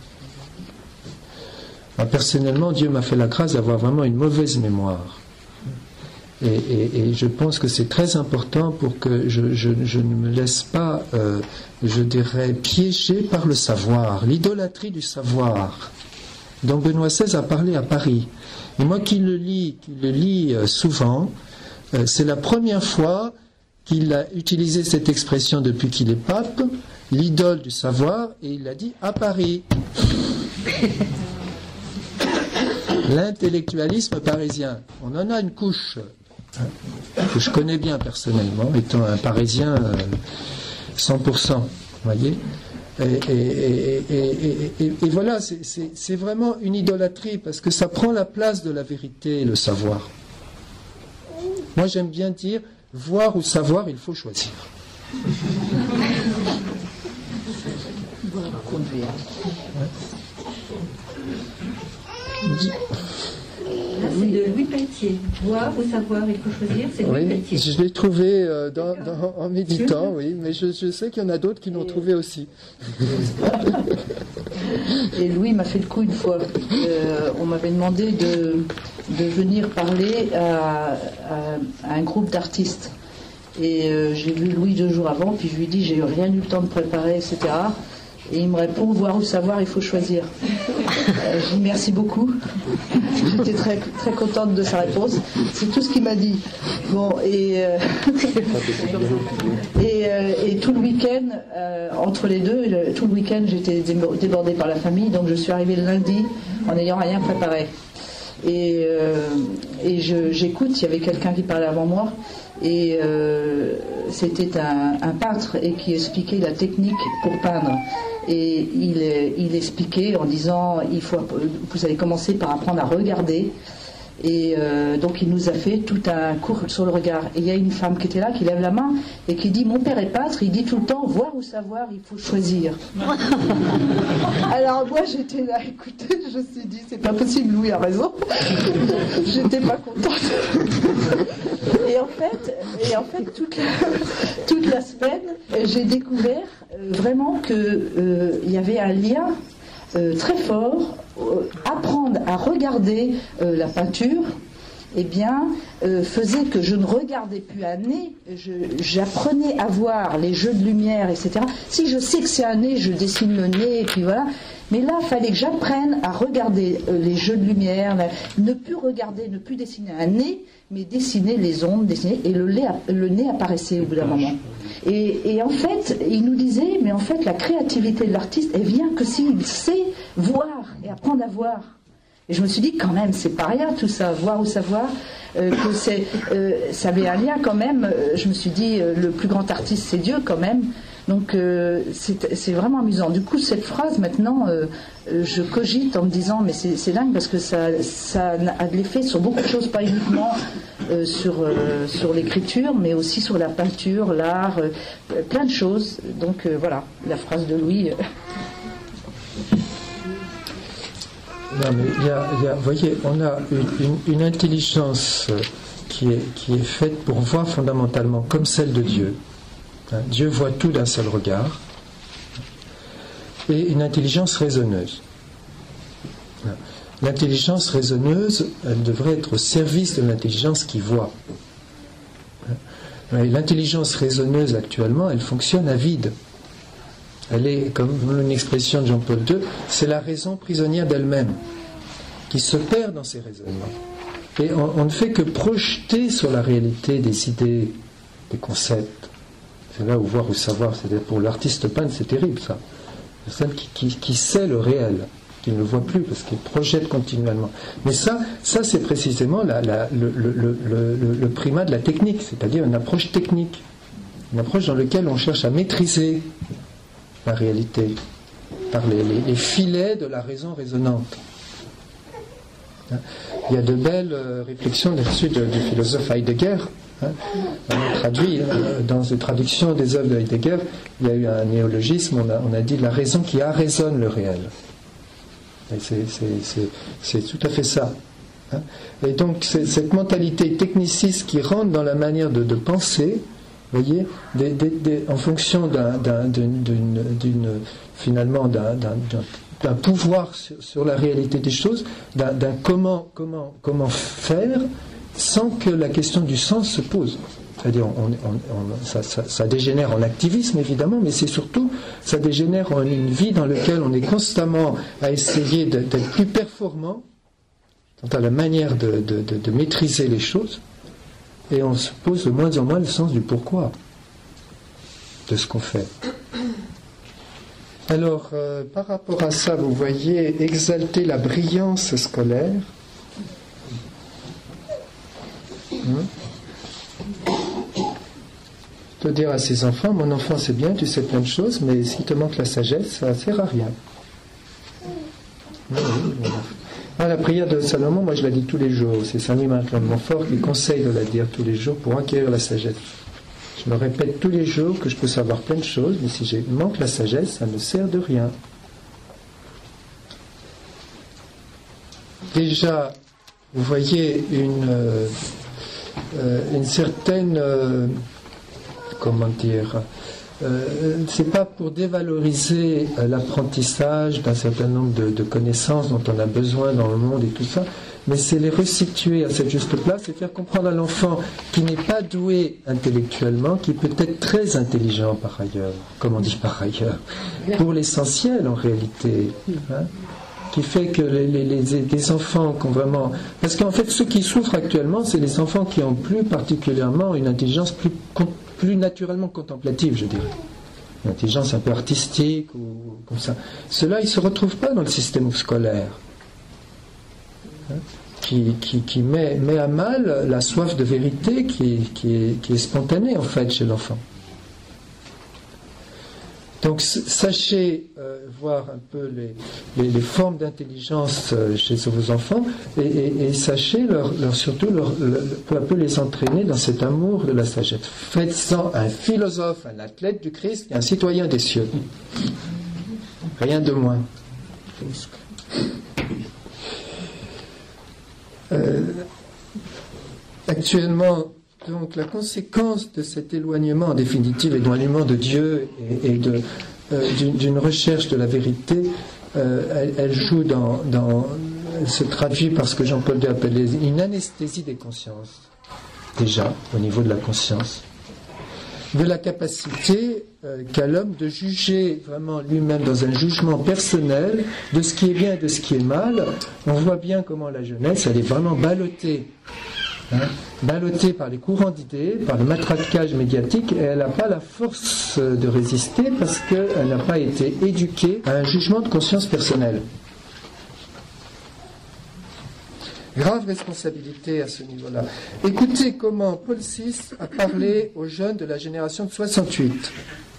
Moi, personnellement, Dieu m'a fait la grâce d'avoir vraiment une mauvaise mémoire. Et, et, et je pense que c'est très important pour que je, je, je ne me laisse pas, euh, je dirais, piéger par le savoir, l'idolâtrie du savoir, dont Benoît seize a parlé à Paris. Et moi qui le lis, qui le lis euh, souvent, euh, c'est la première fois qu'il a utilisé cette expression depuis qu'il est pape, l'idole du savoir, et il l'a dit à Paris. L'intellectualisme parisien, on en a une couche hein, que je connais bien personnellement, étant un Parisien euh, cent pour cent, voyez. Et, et, et, et, et, et voilà, c'est, c'est, c'est vraiment une idolâtrie parce que ça prend la place de la vérité et le savoir. Moi, j'aime bien dire, voir ou savoir, il faut choisir. Là, c'est de Louis Pelletier. Voir ou savoir, il faut choisir, c'est Louis oui, Pelletier. Je l'ai trouvé euh, dans, dans, en méditant, oui, mais je, je sais qu'il y en a d'autres qui l'ont trouvé aussi. Et Louis m'a fait le coup une fois. Euh, on m'avait demandé de, de venir parler à, à, à un groupe d'artistes. Et euh, j'ai vu Louis deux jours avant, puis je lui ai dit, j'ai rien eu le temps de préparer, et cetera. Et il me répond, voir ou savoir, il faut choisir. Euh, je dis merci beaucoup. J'étais très, très contente de sa réponse. C'est tout ce qu'il m'a dit. Bon, et, euh, et, euh, et tout le week-end, euh, entre les deux, le, tout le week-end, j'étais débordée par la famille, donc je suis arrivée le lundi en n'ayant rien préparé. Et, euh, et je, j'écoute, il y avait quelqu'un qui parlait avant moi, et euh, c'était un, un peintre et qui expliquait la technique pour peindre. Et il, il expliquait en disant, il faut, vous allez commencer par apprendre à regarder. Et euh, donc il nous a fait tout un cours sur le regard. Et il y a une femme qui était là, qui lève la main et qui dit, mon père est peintre, il dit tout le temps, voir ou savoir, il faut choisir. Alors moi j'étais là, écoutez, je me suis dit, c'est pas possible, Louis a raison. J'étais pas contente. Et en fait, et en fait toute, la, toute la semaine, j'ai découvert euh, vraiment qu'il euh, y avait un lien euh, très fort. Euh, apprendre à regarder euh, la peinture, eh bien, euh, faisait que je ne regardais plus un nez, je, j'apprenais à voir les jeux de lumière, et cetera. Si je sais que c'est un nez, je dessine le nez, et puis voilà. Mais là, il fallait que j'apprenne à regarder euh, les jeux de lumière, là, ne plus regarder, ne plus dessiner un nez, mais dessiner les ombres, dessiner, et le, lait, le nez apparaissait au bout d'un moment. Et, et en fait, il nous disait, mais en fait, la créativité de l'artiste, elle vient que s'il sait voir et apprendre à voir. Et je me suis dit, quand même, c'est pas rien tout ça, voir ou savoir, euh, que c'est, euh, ça avait un lien quand même. Euh, je me suis dit, euh, le plus grand artiste, c'est Dieu quand même. Donc euh, c'est, c'est vraiment amusant. Du coup, cette phrase, maintenant, euh, euh, je cogite en me disant, mais c'est, c'est dingue parce que ça, ça a de l'effet sur beaucoup de choses, pas uniquement euh, sur, euh, sur l'écriture, mais aussi sur la peinture, l'art, euh, plein de choses. Donc euh, voilà, la phrase de Louis. Euh. Non, mais il y a, il y a, vous voyez, on a une, une, une intelligence qui est, qui est faite pour voir fondamentalement comme celle de Dieu. Hein, Dieu voit tout d'un seul regard. Et une intelligence raisonneuse. Hein, l'intelligence raisonneuse, elle devrait être au service de l'intelligence qui voit. Hein, l'intelligence raisonneuse actuellement, elle fonctionne à vide. Elle est, comme une expression de Jean-Paul deux, c'est la raison prisonnière d'elle-même, qui se perd dans ses raisonnements. Et on, on ne fait que projeter sur la réalité des idées, des concepts. C'est là où voir ou savoir, c'est-à-dire pour l'artiste peintre, c'est terrible ça. Personne qui, qui, qui sait le réel, qui ne le voit plus, parce qu'il projette continuellement. Mais ça, ça c'est précisément la, la, le, le, le, le, le primat de la technique, c'est-à-dire une approche technique, une approche dans laquelle on cherche à maîtriser la réalité, par les, les, les filets de la raison raisonnante. Il y a de belles euh, réflexions là-dessus du philosophe Heidegger. Hein. On a traduit, hein, dans les traductions des œuvres de Heidegger, il y a eu un néologisme, on a, on a dit la raison qui arraisonne le réel. Et c'est, c'est, c'est, c'est tout à fait ça. Hein. Et donc c'est cette mentalité techniciste qui rentre dans la manière de, de penser, vous voyez, des, des, des, en fonction d'un, d'un, d'une, d'une, d'une, finalement d'un, d'un, d'un, d'un pouvoir sur, sur la réalité des choses, d'un, d'un comment, comment, comment faire sans que la question du sens se pose. C'est-à-dire, on, on, on, ça, ça, ça dégénère en activisme évidemment, mais c'est surtout, ça dégénère en une vie dans laquelle on est constamment à essayer de, d'être plus performant quant à la manière de, de, de, de maîtriser les choses. Et on se pose de moins en moins le sens du pourquoi de ce qu'on fait. Alors, euh, par rapport à ça, vous voyez, exalter la brillance scolaire. Hum. Je peux dire à ses enfants, mon enfant c'est bien, tu sais plein de choses, mais s'il te manque la sagesse, ça ne sert à rien. Oui, oui, voilà. Ah, la prière de Salomon, moi je la dis tous les jours. C'est Saint Louis Martin de Montfort qui conseille de la dire tous les jours pour acquérir la sagesse. Je me répète tous les jours que je peux savoir plein de choses, mais si je manque la sagesse, ça ne sert de rien. Déjà, vous voyez une, euh, une certaine, euh, comment dire, Euh, c'est pas pour dévaloriser euh, l'apprentissage d'un certain nombre de, de connaissances dont on a besoin dans le monde et tout ça, mais c'est les resituer à cette juste place et faire comprendre à l'enfant qui n'est pas doué intellectuellement, qui peut être très intelligent par ailleurs, comme on dit par ailleurs, pour l'essentiel en réalité, hein, qui fait que les, les, les, les enfants qui ont vraiment... Parce qu'en fait, ceux qui souffrent actuellement, c'est les enfants qui ont plus particulièrement une intelligence plus... plus naturellement contemplative, je dirais. Une intelligence un peu artistique ou comme ça. Ceux-là, ils ne se retrouvent pas dans le système scolaire. Hein, qui, qui, qui met, met à mal la soif de vérité qui est, qui est, qui est spontanée en fait chez l'enfant. Donc sachez euh, voir un peu les, les, les formes d'intelligence euh, chez vos enfants et, et, et sachez leur, leur, surtout leur, leur, peu à peu les entraîner dans cet amour de la sagesse. Faites-en un philosophe, un athlète du Christ et un citoyen des cieux. Rien de moins. Euh, actuellement, donc la conséquence de cet éloignement, en définitive, éloignement de Dieu et, et de, euh, d'une, d'une recherche de la vérité, euh, elle, elle joue dans, dans, elle se traduit par ce que Jean-Paul II appelle une anesthésie des consciences, déjà, au niveau de la conscience, de la capacité euh, qu'a l'homme de juger vraiment lui-même dans un jugement personnel de ce qui est bien et de ce qui est mal. On voit bien comment la jeunesse, elle est vraiment ballottée. Hein, ballottée par les courants d'idées, par le matraquage médiatique, et elle n'a pas la force de résister parce qu'elle n'a pas été éduquée à un jugement de conscience personnelle. Grave responsabilité à ce niveau-là. Écoutez comment Paul six a parlé aux jeunes de la génération de soixante-huit.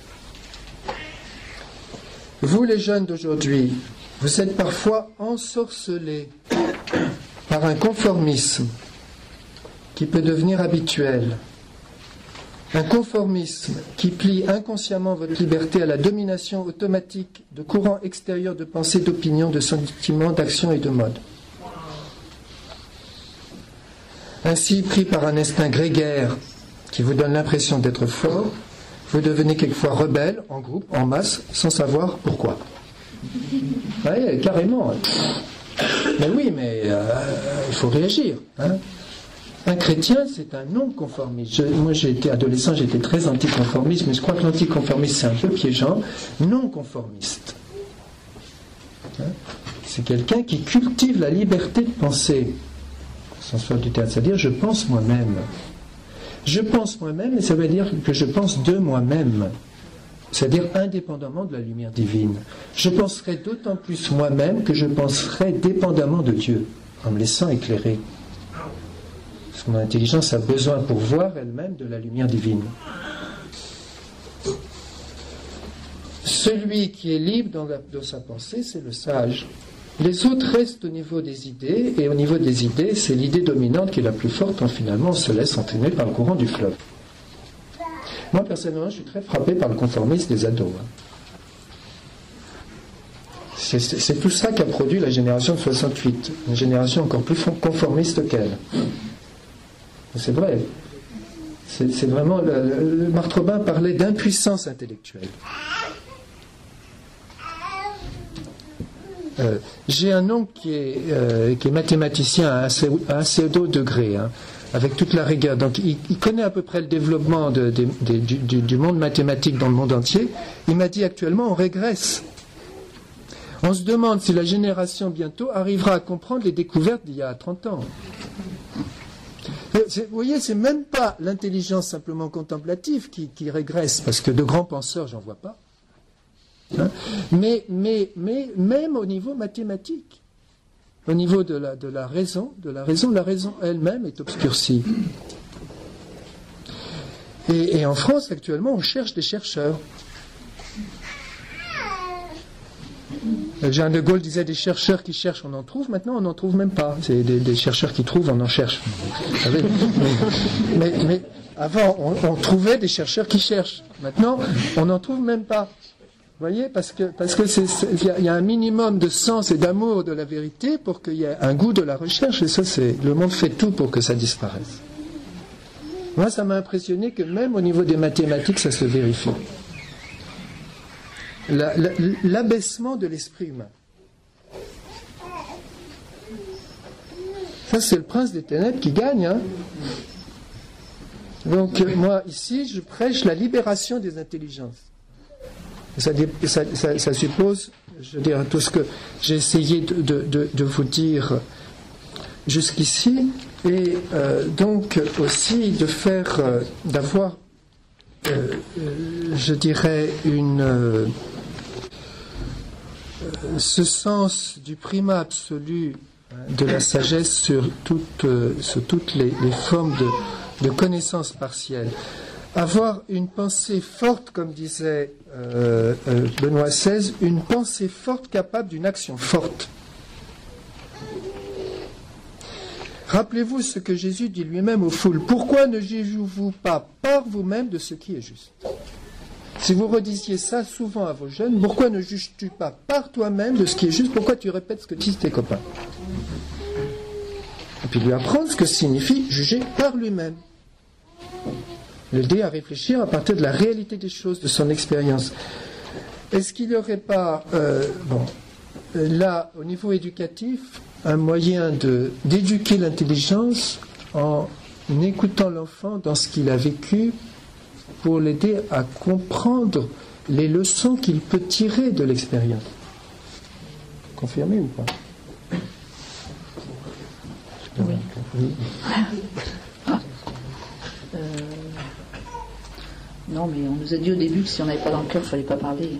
Vous les jeunes d'aujourd'hui, vous êtes parfois ensorcelés par un conformisme qui peut devenir habituel. Un conformisme qui plie inconsciemment votre liberté à la domination automatique de courants extérieurs de pensée, d'opinion, de sentiments, d'action et de mode. Ainsi, pris par un instinct grégaire qui vous donne l'impression d'être fort, vous devenez quelquefois rebelle, en groupe, en masse, sans savoir pourquoi. Oui, carrément. Mais oui, mais euh, il faut réagir. Hein. Un chrétien, c'est un non-conformiste. Je, moi, j'ai été adolescent, j'étais très anticonformiste, mais je crois que l'anticonformiste, c'est un peu piégeant. Non-conformiste. Hein. C'est quelqu'un qui cultive la liberté de penser. Sans soi du terme, c'est-à-dire je pense moi-même. Je pense moi-même, et ça veut dire que je pense de moi-même. C'est-à-dire indépendamment de la lumière divine. Je penserai d'autant plus moi-même que je penserai dépendamment de Dieu, en me laissant éclairer. Parce que mon intelligence a besoin pour voir elle-même de la lumière divine. Celui qui est libre dans, la, dans sa pensée, c'est le sage. Les autres restent au niveau des idées, et au niveau des idées, c'est l'idée dominante qui est la plus forte quand finalement on se laisse entraîner par le courant du fleuve. Moi, personnellement, je suis très frappé par le conformisme des ados. C'est, c'est, c'est tout ça qu'a produit la génération de soixante-huit, une génération encore plus conformiste qu'elle. C'est vrai. C'est, c'est vraiment... Le, le, le Marc Robin parlait d'impuissance intellectuelle. Euh, j'ai un oncle qui est, euh, qui est mathématicien à assez, à assez haut degré, hein, avec toute la rigueur. Donc il, il connaît à peu près le développement de, de, de, du, du monde mathématique dans le monde entier. Il m'a dit actuellement on régresse. On se demande si la génération bientôt arrivera à comprendre les découvertes d'il y a trente ans. Vous voyez, c'est même pas l'intelligence simplement contemplative qui, qui régresse, parce que de grands penseurs, j'en vois pas. Hein, mais, mais, mais même au niveau mathématique, au niveau de la, de la raison, de la raison, la raison elle-même est obscurcie. Et, et en France, actuellement, on cherche des chercheurs. Jean de Gaulle disait des chercheurs qui cherchent, on en trouve. Maintenant, on n'en trouve même pas. C'est des, des chercheurs qui trouvent, on en cherche. Vous savez, mais, mais, mais avant, on, on trouvait des chercheurs qui cherchent. Maintenant, on n'en trouve même pas. Vous voyez, parce que parce que c'est il y, y a un minimum de sens et d'amour de la vérité pour qu'il y ait un goût de la recherche. Et ça, c'est le monde fait tout pour que ça disparaisse. Moi, ça m'a impressionné que même au niveau des mathématiques, ça se vérifie. La, la, l'abaissement de l'esprit humain. Ça, c'est le prince des ténèbres qui gagne. Hein. Donc, euh, moi, ici, je prêche la libération des intelligences. Ça, ça, ça, ça suppose, je veux dire, tout ce que j'ai essayé de, de, de, de vous dire jusqu'ici, et euh, donc aussi de faire, euh, d'avoir, euh, je dirais, une... Euh, ce sens du primat absolu de la sagesse sur toutes, sur toutes les, les formes de, de connaissances partielles. Avoir une pensée forte, comme disait euh, euh, Benoît seize, une pensée forte capable d'une action forte. Rappelez-vous ce que Jésus dit lui-même aux foules. Pourquoi ne jugez-vous pas par vous-même de ce qui est juste? Si vous redisiez ça souvent à vos jeunes, pourquoi ne juges-tu pas par toi-même de ce qui est juste? Pourquoi tu répètes ce que disent tes copains? Et puis lui apprendre ce que signifie juger par lui-même. L'aider à réfléchir à partir de la réalité des choses, de son expérience. Est-ce qu'il n'y aurait pas, euh, bon, là, au niveau éducatif, un moyen de, d'éduquer l'intelligence en écoutant l'enfant dans ce qu'il a vécu pour l'aider à comprendre les leçons qu'il peut tirer de l'expérience? Confirmé ou pas? Oui. Oui. euh... Non, mais on nous a dit au début que si on n'avait pas dans le cœur, il ne fallait pas parler.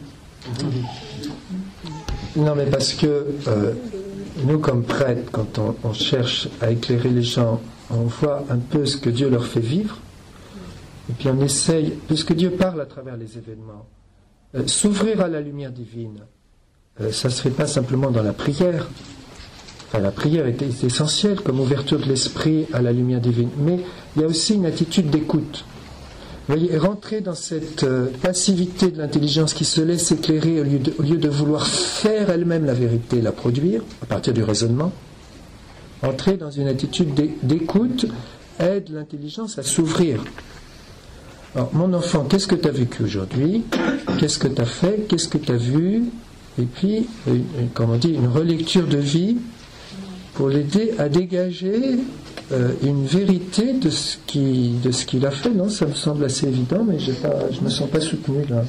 Non, mais parce que euh, nous, comme prêtres, quand on, on cherche à éclairer les gens, on voit un peu ce que Dieu leur fait vivre, et puis on essaye, puisque Dieu parle à travers les événements, euh, s'ouvrir à la lumière divine. Euh, ça ne se fait pas simplement dans la prière. Enfin, la prière est, est essentielle comme ouverture de l'esprit à la lumière divine, mais il y a aussi une attitude d'écoute. Vous voyez, rentrer dans cette euh, passivité de l'intelligence qui se laisse éclairer au lieu, de, au lieu de vouloir faire elle-même la vérité, la produire, à partir du raisonnement, entrer dans une attitude d'écoute aide l'intelligence à s'ouvrir. Alors, mon enfant, qu'est-ce que tu as vécu aujourd'hui? Qu'est-ce que tu as fait? Qu'est-ce que tu as vu? Et puis, une, une, comment on dit, une relecture de vie pour l'aider à dégager Euh, une vérité de ce, qui, de ce qu'il a fait. Non, ça me semble assez évident, mais j'ai pas, je ne me sens pas soutenu là.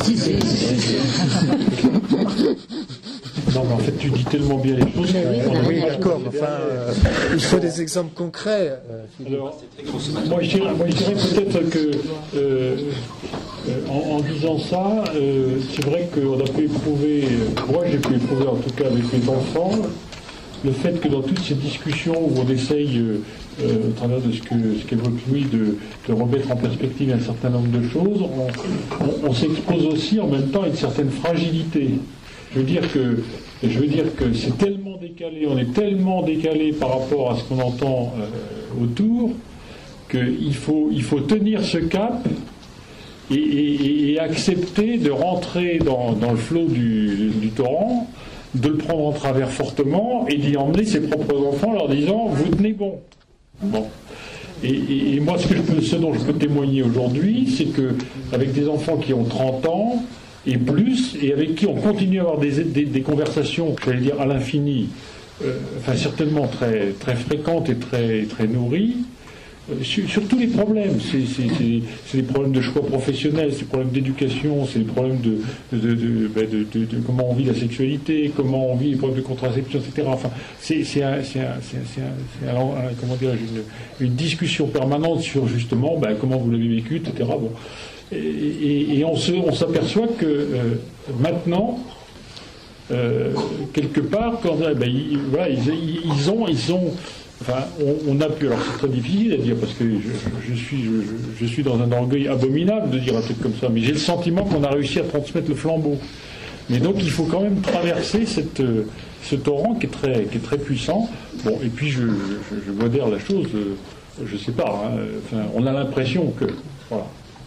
Non, mais en fait, tu dis tellement bien les choses. Euh, oui, d'accord, mais enfin, euh, il faut des exemples concrets. Euh, Alors, moi, je dirais, moi, je dirais peut-être que, euh, euh, en, en disant ça, euh, c'est vrai qu'on a pu éprouver, moi j'ai pu éprouver en tout cas avec mes enfants, le fait que dans toutes ces discussions où on essaye, euh, euh, au travers de ce que ce qu'évoque Louis, de, de remettre en perspective un certain nombre de choses, on, on, on s'expose aussi en même temps à une certaine fragilité. Je veux dire que, je veux dire que c'est tellement décalé, on est tellement décalé par rapport à ce qu'on entend euh, autour, qu'il faut, il faut tenir ce cap et, et, et accepter de rentrer dans, dans le flot du, du torrent, de le prendre en travers fortement et d'y emmener ses propres enfants en leur disant « vous tenez bon ». Bon. Et, et, et moi, ce, que je peux, ce dont je peux témoigner aujourd'hui, c'est que avec des enfants qui ont trente ans et plus, et avec qui on continue à avoir des, des, des conversations, j'allais dire à l'infini, euh, enfin certainement très, très fréquentes et très, très nourries, euh, sur, sur tous les problèmes. C'est, c'est, c'est, c'est des problèmes de choix professionnels, c'est des problèmes d'éducation, c'est des problèmes de, de, de, de, de, de, de comment on vit la sexualité, comment on vit les problèmes de contraception, et cetera. Enfin, c'est, c'est, un, c'est, un, c'est, un, c'est, un, c'est un, un, comment dire, une, une discussion permanente sur justement ben, comment vous l'avez vécu, et cetera. Bon. Et, et, et on, se, on s'aperçoit que euh, maintenant, euh, quelque part, quand, ben, ils, voilà, ils, ils ont, ils ont, enfin, on, on a pu. Alors c'est très difficile à dire parce que je, je suis, je, je suis dans un orgueil abominable de dire un truc comme ça, mais j'ai le sentiment qu'on a réussi à transmettre le flambeau. Mais donc il faut quand même traverser cette, ce torrent qui est très, qui est très puissant. Bon, et puis je, je, je modère la chose. Je sais pas. Hein, enfin, on a l'impression que, voilà.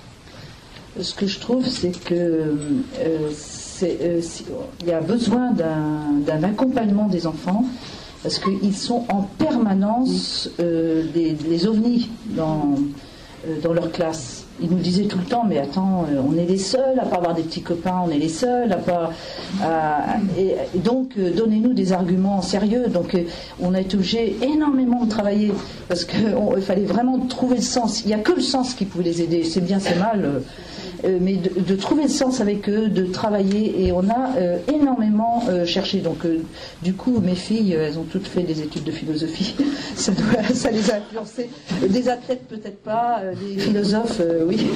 Ce que je trouve, c'est que euh, c'est, euh, si, il y a besoin d'un, d'un accompagnement des enfants parce qu'ils sont en permanence euh, des, des ovnis dans, euh, dans leur classe. Ils nous disaient tout le temps, mais attends, euh, on est les seuls à pas avoir des petits copains, on est les seuls à pas... À, et, et donc, euh, donnez-nous des arguments sérieux. Donc, euh, on a été obligé énormément de travailler parce qu'il fallait vraiment trouver le sens. Il n'y a que le sens qui pouvait les aider. C'est bien, c'est mal... Euh, Euh, mais de, de trouver le sens avec eux, de travailler, et on a euh, énormément euh, cherché. Donc, euh, du coup, mes filles, elles ont toutes fait des études de philosophie. ça, doit, ça les a influencées. Des athlètes, peut-être pas, euh, des philosophes, euh, euh, oui,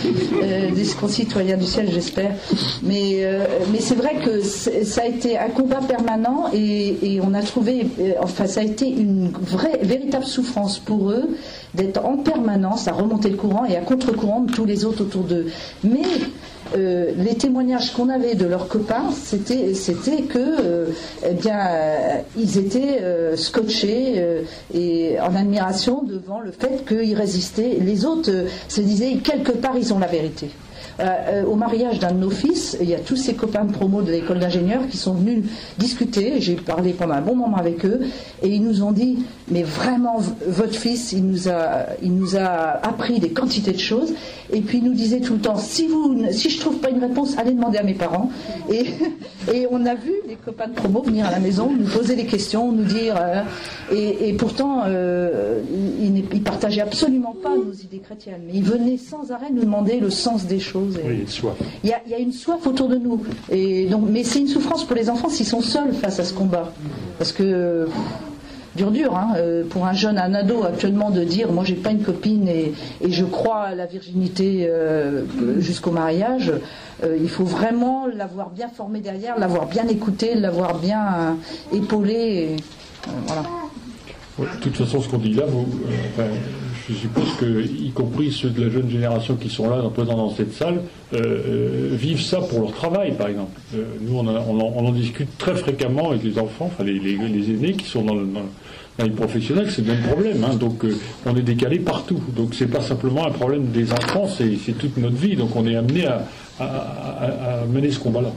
euh, des concitoyens du ciel, j'espère. Mais, euh, mais c'est vrai que c'est, ça a été un combat permanent et, et on a trouvé, euh, enfin, ça a été une vraie, véritable souffrance pour eux d'être en permanence à remonter le courant et à contre-courant de tous les autres autour d'eux. Mais Euh, les témoignages qu'on avait de leurs copains, c'était, c'était que, euh, eh bien, euh, ils étaient euh, scotchés euh, et en admiration devant le fait qu'ils résistaient. Les autres euh, se disaient quelque part ils ont la vérité. Euh, euh, au mariage d'un de nos fils, il y a tous ces copains de promo de l'école d'ingénieurs qui sont venus discuter. J'ai parlé pendant un bon moment avec eux et ils nous ont dit mais vraiment v- votre fils il nous a il nous a appris des quantités de choses et puis il nous disait tout le temps si vous si je trouve pas une réponse allez demander à mes parents et, et on a vu les copains de promo venir à la maison nous poser des questions nous dire euh, et, et pourtant euh, ils, ils partageaient absolument pas nos idées chrétiennes mais ils venaient sans arrêt nous demander le sens des choses. Oui, soif. Il y a, il y a une soif autour de nous. Et donc, mais c'est une souffrance pour les enfants s'ils sont seuls face à ce combat. Parce que, dur, dur, hein, pour un jeune, un ado actuellement de dire moi j'ai pas une copine et, et je crois à la virginité euh, jusqu'au mariage, euh, il faut vraiment l'avoir bien formé derrière, l'avoir bien écouté, l'avoir bien euh, épaulé. Et, euh, voilà. Ouais, de toute façon, ce qu'on dit là, vous, euh, enfin, je suppose que, y compris ceux de la jeune génération qui sont là, présents dans cette salle, euh, euh, vivent ça pour leur travail, par exemple. Euh, nous, on, a, on, en, on en discute très fréquemment avec les enfants, enfin les, les, les aînés qui sont dans, le, dans, dans les professionnels, c'est le même problème. Hein, donc, euh, on est décalé partout. Donc, c'est pas simplement un problème des enfants, c'est, c'est toute notre vie. Donc, on est amené à, à, à, à mener ce combat-là.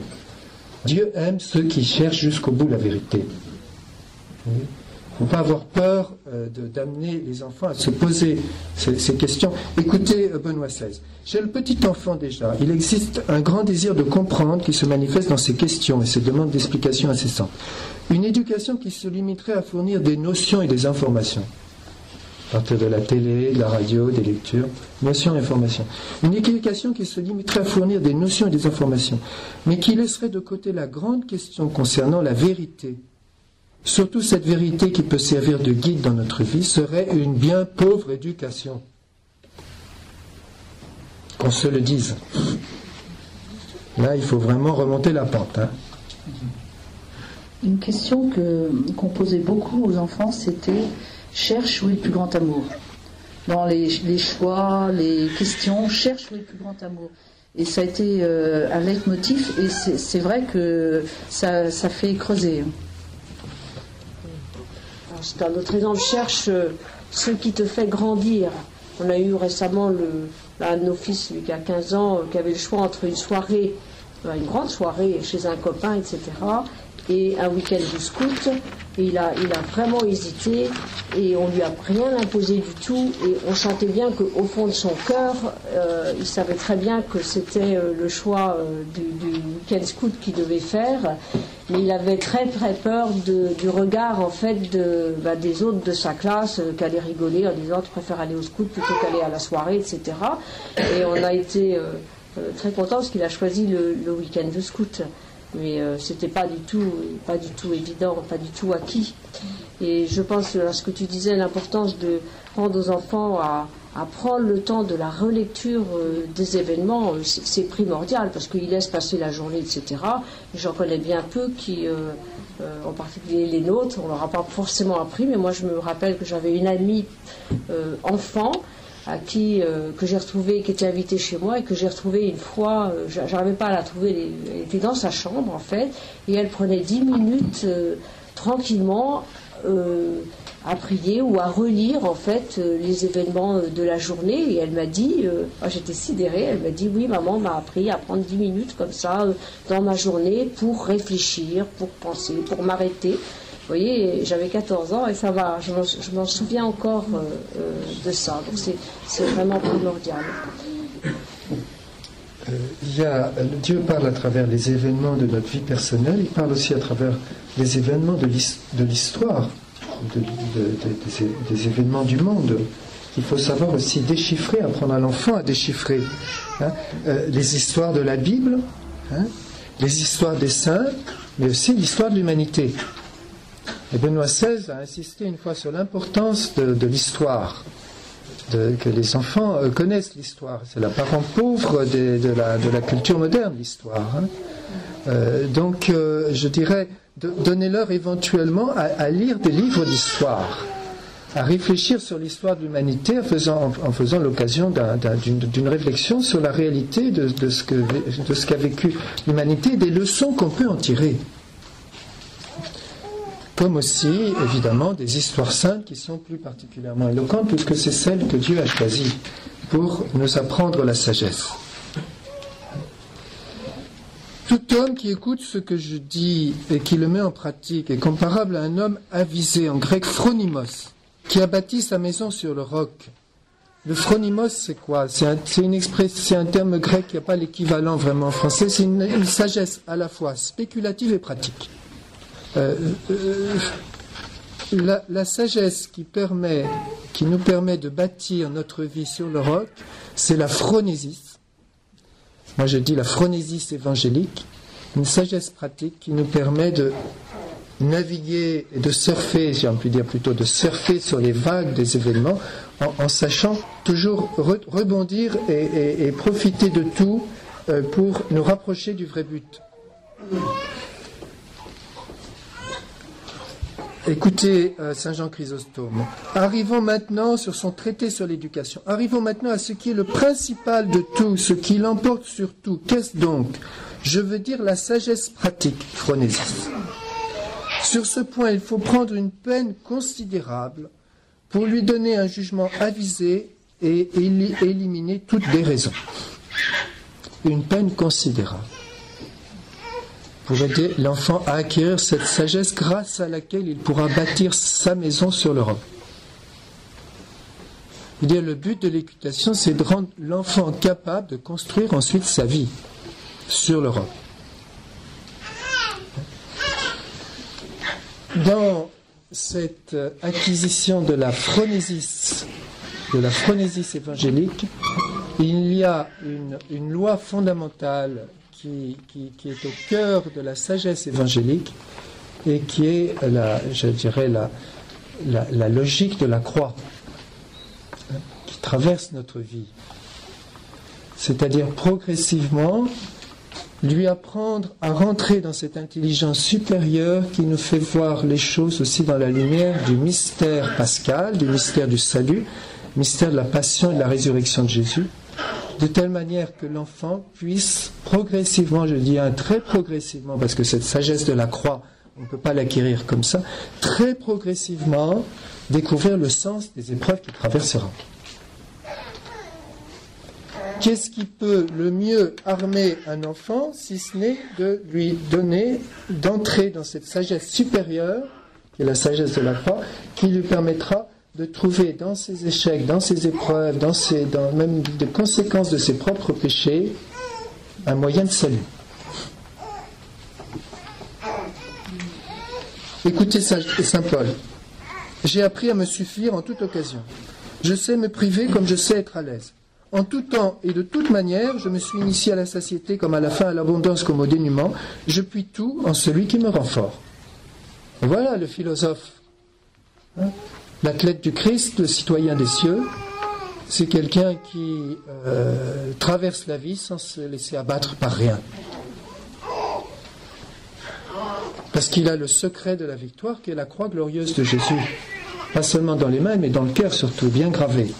Dieu aime ceux qui cherchent jusqu'au bout la vérité. Oui. Il ne faut pas avoir peur euh, de, d'amener les enfants à se poser ces, ces questions. Écoutez euh, Benoît seize. Chez le petit enfant déjà, il existe un grand désir de comprendre qui se manifeste dans ces questions et ces demandes d'explications incessantes. Une éducation qui se limiterait à fournir des notions et des informations. À partir de la télé, de la radio, des lectures, notions et informations. Une éducation qui se limiterait à fournir des notions et des informations, mais qui laisserait de côté la grande question concernant la vérité. Surtout cette vérité qui peut servir de guide dans notre vie serait une bien pauvre éducation. Qu'on se le dise. Là, il faut vraiment remonter la pente. Hein. Une question que, qu'on posait beaucoup aux enfants, c'était « cherche où est le plus grand amour ?» Dans les, les choix, les questions, « cherche où est le plus grand amour ?» Et ça a été euh, un leitmotiv et c'est, c'est vrai que ça, ça fait creuser. C'est un autre exemple, cherche ce qui te fait grandir. On a eu récemment le, un de nos fils, lui qui a quinze ans, qui avait le choix entre une soirée, une grande soirée chez un copain, et cetera, et un week-end de scout. Et il a, il a vraiment hésité et on lui a rien imposé du tout. Et on sentait bien qu'au fond de son cœur, euh, il savait très bien que c'était euh, le choix euh, du, du week-end scout qu'il devait faire. Mais il avait très très peur de, du regard en fait de, bah, des autres de sa classe euh, qui allaient rigoler en disant tu préfères aller au scout plutôt qu'aller à la soirée, et cetera. Et on a été euh, euh, très contents parce qu'il a choisi le, le week-end de scout. Mais euh, c'était pas du tout, pas du tout évident, pas du tout acquis. Et je pense à ce que tu disais, l'importance de rendre aux enfants à, à prendre le temps de la relecture euh, des événements, euh, c'est, c'est primordial parce qu'ils laissent passer la journée, et cetera. J'en connais bien peu qui, euh, euh, en particulier les nôtres, on leur a pas forcément appris, mais moi je me rappelle que j'avais une amie euh, enfant à qui euh, que j'ai retrouvée, qui était invitée chez moi et que j'ai retrouvée une fois, euh, j'arrivais pas à la trouver, elle, elle était dans sa chambre en fait, et elle prenait dix minutes euh, tranquillement euh, à prier ou à relire en fait euh, les événements euh, de la journée, et elle m'a dit, euh, oh, j'étais sidérée, elle m'a dit oui maman m'a appris à prendre dix minutes comme ça euh, dans ma journée pour réfléchir, pour penser, pour m'arrêter. Vous voyez, j'avais quatorze ans et ça va, je m'en, je m'en souviens encore euh, euh, de ça. Donc c'est, c'est vraiment primordial. Euh, il y a, Dieu parle à travers les événements de notre vie personnelle, il parle aussi à travers les événements de, l'his, de l'histoire, de, de, de, des, des événements du monde. Il faut savoir aussi déchiffrer, apprendre à l'enfant à déchiffrer hein, euh, les histoires de la Bible, hein, les histoires des saints, mais aussi l'histoire de l'humanité. Et Benoît seize a insisté une fois sur l'importance de, de l'histoire. de, que les enfants euh, connaissent l'histoire. C'est la parent pauvre de, de, la, de la culture moderne, l'histoire. Hein. Euh, donc, euh, je dirais, de, donnez-leur éventuellement à, à lire des livres d'histoire, à réfléchir sur l'histoire de l'humanité en faisant, en, en faisant l'occasion d'un, d'un, d'une, d'une réflexion sur la réalité de, de, ce que, de ce qu'a vécu l'humanité et des leçons qu'on peut en tirer. Comme aussi, évidemment, des histoires saintes qui sont plus particulièrement éloquentes, puisque c'est celles que Dieu a choisies pour nous apprendre la sagesse. Tout homme qui écoute ce que je dis et qui le met en pratique est comparable à un homme avisé, en grec phronimos, qui a bâti sa maison sur le roc. Le phronimos, c'est quoi? C'est un, c'est une expression, c'est un terme grec qui n'a pas l'équivalent vraiment en français. C'est une, une sagesse à la fois spéculative et pratique. Euh, euh, la, la sagesse qui permet, qui nous permet de bâtir notre vie sur le roc, c'est la phronésis. Moi, je dis la phronésis évangélique, une sagesse pratique qui nous permet de naviguer et de surfer, si on peut dire plutôt de surfer sur les vagues des événements, en, en sachant toujours re, rebondir et, et, et profiter de tout euh, pour nous rapprocher du vrai but. Écoutez euh, Saint Jean Chrysostome. Arrivons maintenant sur son traité sur l'éducation. Arrivons maintenant à ce qui est le principal de tout, ce qui l'emporte sur tout. Qu'est-ce donc? Je veux dire la sagesse pratique, phronésis. Sur ce point, il faut prendre une peine considérable pour lui donner un jugement avisé et éliminer toutes déraisons. Une peine considérable. Pour aider l'enfant à acquérir cette sagesse grâce à laquelle il pourra bâtir sa maison sur le roc. Le but de l'éducation, c'est de rendre l'enfant capable de construire ensuite sa vie sur le roc. Dans cette acquisition de la phronésis, de la phronésis évangélique, il y a une, une loi fondamentale Qui, qui, qui est au cœur de la sagesse évangélique et qui est, la, je dirais, la, la, la logique de la croix hein, qui traverse notre vie. C'est-à-dire progressivement lui apprendre à rentrer dans cette intelligence supérieure qui nous fait voir les choses aussi dans la lumière du mystère pascal, du mystère du salut, mystère de la passion et de la résurrection de Jésus, de telle manière que l'enfant puisse progressivement, je dis hein, très progressivement, parce que cette sagesse de la croix, on ne peut pas l'acquérir comme ça, très progressivement découvrir le sens des épreuves qu'il traversera. Qu'est-ce qui peut le mieux armer un enfant, si ce n'est de lui donner, d'entrer dans cette sagesse supérieure, qui est la sagesse de la croix, qui lui permettra de trouver dans ses échecs, dans ses épreuves, dans, ses, dans même des conséquences de ses propres péchés, un moyen de salut. Écoutez Saint Paul. J'ai appris à me suffire en toute occasion. Je sais me priver comme je sais être à l'aise. En tout temps et de toute manière, je me suis initié à la satiété comme à la faim, à l'abondance comme au dénuement. Je puis tout en celui qui me rend fort. Voilà le philosophe. Hein? L'athlète du Christ, le citoyen des cieux, c'est quelqu'un qui euh, traverse la vie sans se laisser abattre par rien. Parce qu'il a le secret de la victoire qui est la croix glorieuse de Jésus. Pas seulement dans les mains, mais dans le cœur surtout, bien gravé.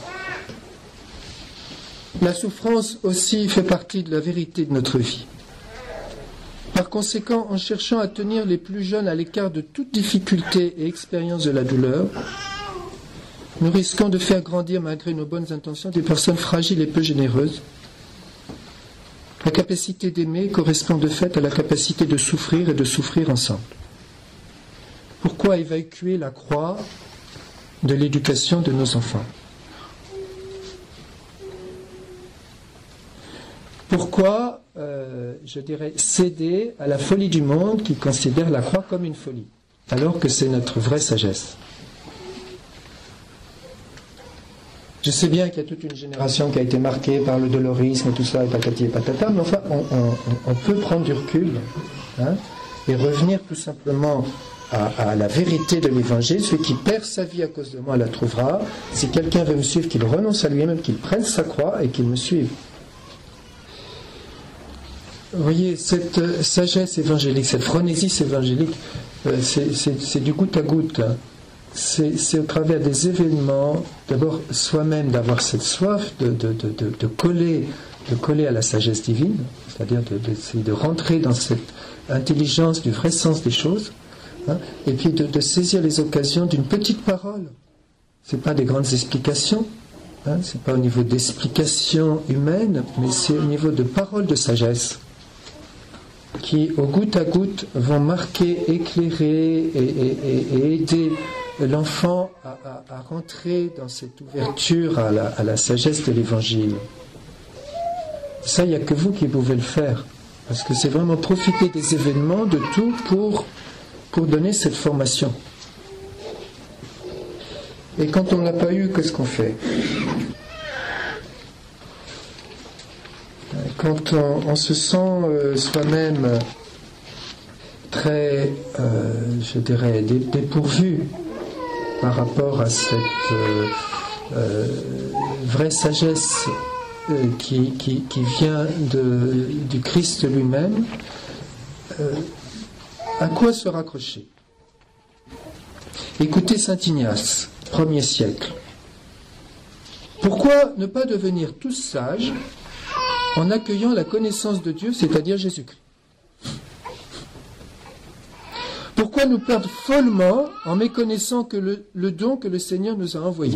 La souffrance aussi fait partie de la vérité de notre vie. Par conséquent, en cherchant à tenir les plus jeunes à l'écart de toute difficulté et expérience de la douleur, nous risquons de faire grandir, malgré nos bonnes intentions, des personnes fragiles et peu généreuses. La capacité d'aimer correspond de fait à la capacité de souffrir et de souffrir ensemble. Pourquoi évacuer la croix de l'éducation de nos enfants? Pourquoi, euh, je dirais, céder à la folie du monde qui considère la croix comme une folie, alors que c'est notre vraie sagesse? Je sais bien qu'il y a toute une génération qui a été marquée par le dolorisme et tout ça, et patati et patata, mais enfin, on, on, on peut prendre du recul hein, et revenir tout simplement à, à la vérité de l'évangile. Celui qui perd sa vie à cause de moi la trouvera. Si quelqu'un veut me suivre, qu'il renonce à lui-même, qu'il prenne sa croix et qu'il me suive. Vous voyez, cette sagesse évangélique, cette phronésis évangélique, euh, c'est, c'est, c'est du goutte à goutte. Hein. C'est, c'est au travers des événements, d'abord soi-même d'avoir cette soif de, de, de, de, de, coller, de coller à la sagesse divine, c'est-à-dire de, de, de rentrer dans cette intelligence du vrai sens des choses, hein, et puis de, de saisir les occasions d'une petite parole. Ce n'est pas des grandes explications, hein, ce n'est pas au niveau d'explications humaines, mais c'est au niveau de paroles de sagesse, qui, au goutte à goutte, vont marquer, éclairer et, et, et, et aider l'enfant à, à, à rentrer dans cette ouverture à la, à la sagesse de l'Évangile. Ça, il n'y a que vous qui pouvez le faire, parce que c'est vraiment profiter des événements, de tout, pour, pour donner cette formation. Et quand on n'a pas eu, qu'est-ce qu'on fait ? Quand on, on se sent euh, soi-même très, euh, je dirais, dé, dépourvu par rapport à cette euh, euh, vraie sagesse euh, qui, qui, qui vient de, du Christ lui-même, euh, à quoi se raccrocher ? Écoutez saint Ignace, premier siècle. Pourquoi ne pas devenir tous sages en accueillant la connaissance de Dieu, c'est-à-dire Jésus-Christ? Pourquoi nous perdre follement en méconnaissant que le, le don que le Seigneur nous a envoyé?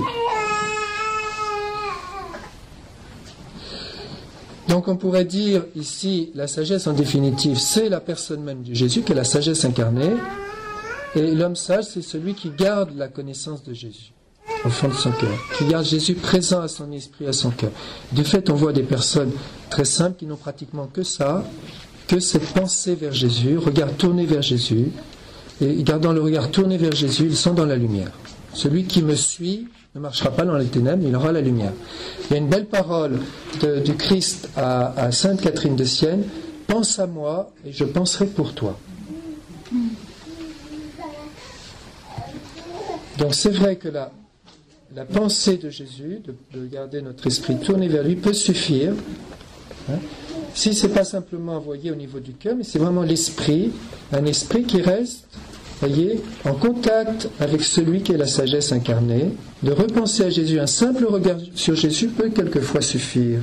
Donc on pourrait dire ici, la sagesse en définitive, c'est la personne même de Jésus, qui est la sagesse incarnée, et l'homme sage, c'est celui qui garde la connaissance de Jésus au fond de son cœur, qui garde Jésus présent à son esprit, à son cœur. De fait, on voit des personnes très simples qui n'ont pratiquement que ça, que cette pensée vers Jésus, regard tourné vers Jésus, et gardant le regard tourné vers Jésus, ils sont dans la lumière. Celui qui me suit ne marchera pas dans les ténèbres, il aura la lumière. Il y a une belle parole de, du Christ à, à Sainte Catherine de Sienne, « Pense à moi et je penserai pour toi ». Donc c'est vrai que la, la pensée de Jésus, de, de garder notre esprit tourné vers lui, peut suffire. Hein, si ce n'est pas simplement envoyé au niveau du cœur, mais c'est vraiment l'esprit, un esprit qui reste, voyez, en contact avec celui qui est la sagesse incarnée. De repenser à Jésus, un simple regard sur Jésus peut quelquefois suffire.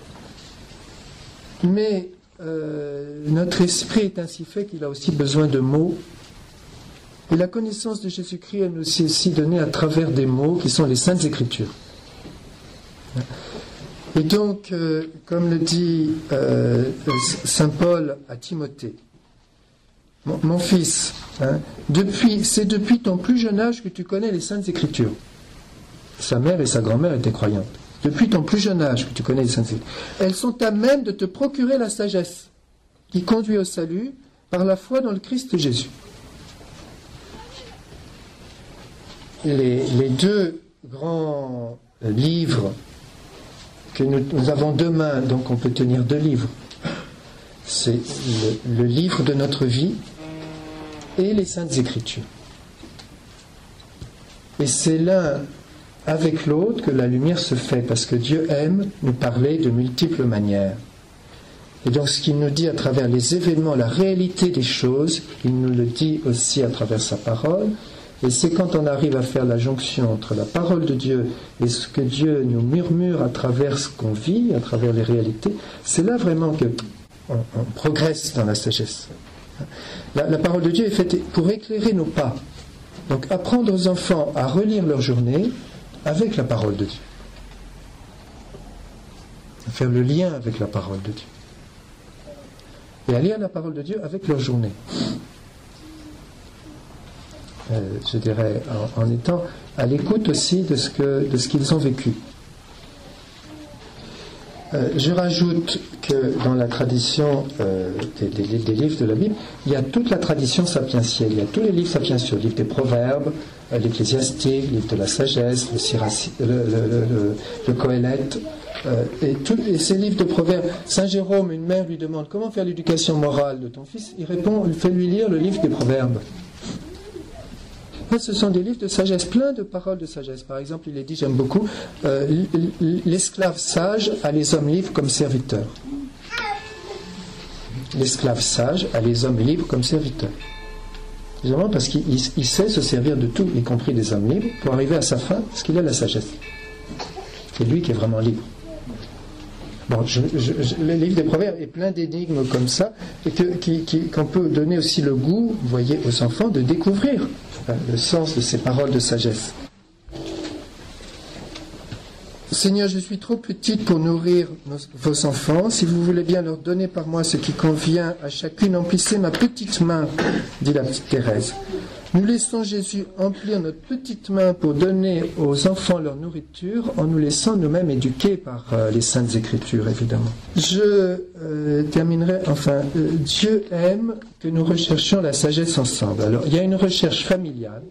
Mais euh, notre esprit est ainsi fait qu'il a aussi besoin de mots. Et la connaissance de Jésus-Christ, elle nous est aussi donnée à travers des mots qui sont les Saintes Écritures. Et donc, euh, comme le dit euh, saint Paul à Timothée, mon, mon fils, hein, depuis, c'est depuis ton plus jeune âge que tu connais les Saintes Écritures. Sa mère et sa grand-mère étaient croyantes. Depuis ton plus jeune âge que tu connais les Saintes Écritures. Elles sont à même de te procurer la sagesse qui conduit au salut par la foi dans le Christ Jésus. Les, les deux grands livres que nous, nous avons deux mains, donc on peut tenir deux livres, c'est le, le livre de notre vie et les Saintes Écritures. Et c'est l'un avec l'autre que la lumière se fait, parce que Dieu aime nous parler de multiples manières. Et donc ce qu'il nous dit à travers les événements, la réalité des choses, il nous le dit aussi à travers sa parole. Et c'est quand on arrive à faire la jonction entre la parole de Dieu et ce que Dieu nous murmure à travers ce qu'on vit, à travers les réalités, c'est là vraiment qu'on on progresse dans la sagesse. La, la parole de Dieu est faite pour éclairer nos pas. Donc apprendre aux enfants à relire leur journée avec la parole de Dieu. À faire le lien avec la parole de Dieu. Et à lire la parole de Dieu avec leur journée. Euh, je dirais, en, en étant à l'écoute aussi de ce, que, de ce qu'ils ont vécu. Euh, je rajoute que dans la tradition euh, des, des, des livres de la Bible, il y a toute la tradition sapientielle, il y a tous les livres sapientiels, le livre des Proverbes, euh, l'Ecclésiastique, le livre de la Sagesse, le, Siraci, le, le, le, le, le Coëlette, euh, et, tout, et ces livres de Proverbes. Saint Jérôme, une mère lui demande comment faire l'éducation morale de ton fils, il répond, fais-lui lire le livre des Proverbes. En fait, ce sont des livres de sagesse, plein de paroles de sagesse. Par exemple, il est dit, j'aime beaucoup, euh, l'esclave sage a les hommes libres comme serviteurs. L'esclave sage a les hommes libres comme serviteurs. Justement parce qu'il il sait se servir de tout, y compris des hommes libres, pour arriver à sa fin, parce qu'il a la sagesse. C'est lui qui est vraiment libre. Bon, je, je, je, le livre des Proverbes est plein d'énigmes comme ça, et que, qui, qui, qu'on peut donner aussi le goût, vous voyez, aux enfants de découvrir hein, le sens de ces paroles de sagesse. Seigneur, je suis trop petite pour nourrir nos, vos enfants. Si vous voulez bien leur donner par moi ce qui convient à chacune, emplissez ma petite main, dit la petite Thérèse. Nous laissons Jésus emplir notre petite main pour donner aux enfants leur nourriture en nous laissant nous-mêmes éduquer par euh, les Saintes Écritures, évidemment. Je euh, terminerai, enfin, euh, Dieu aime que nous recherchions la sagesse ensemble. Alors, il y a une recherche familiale,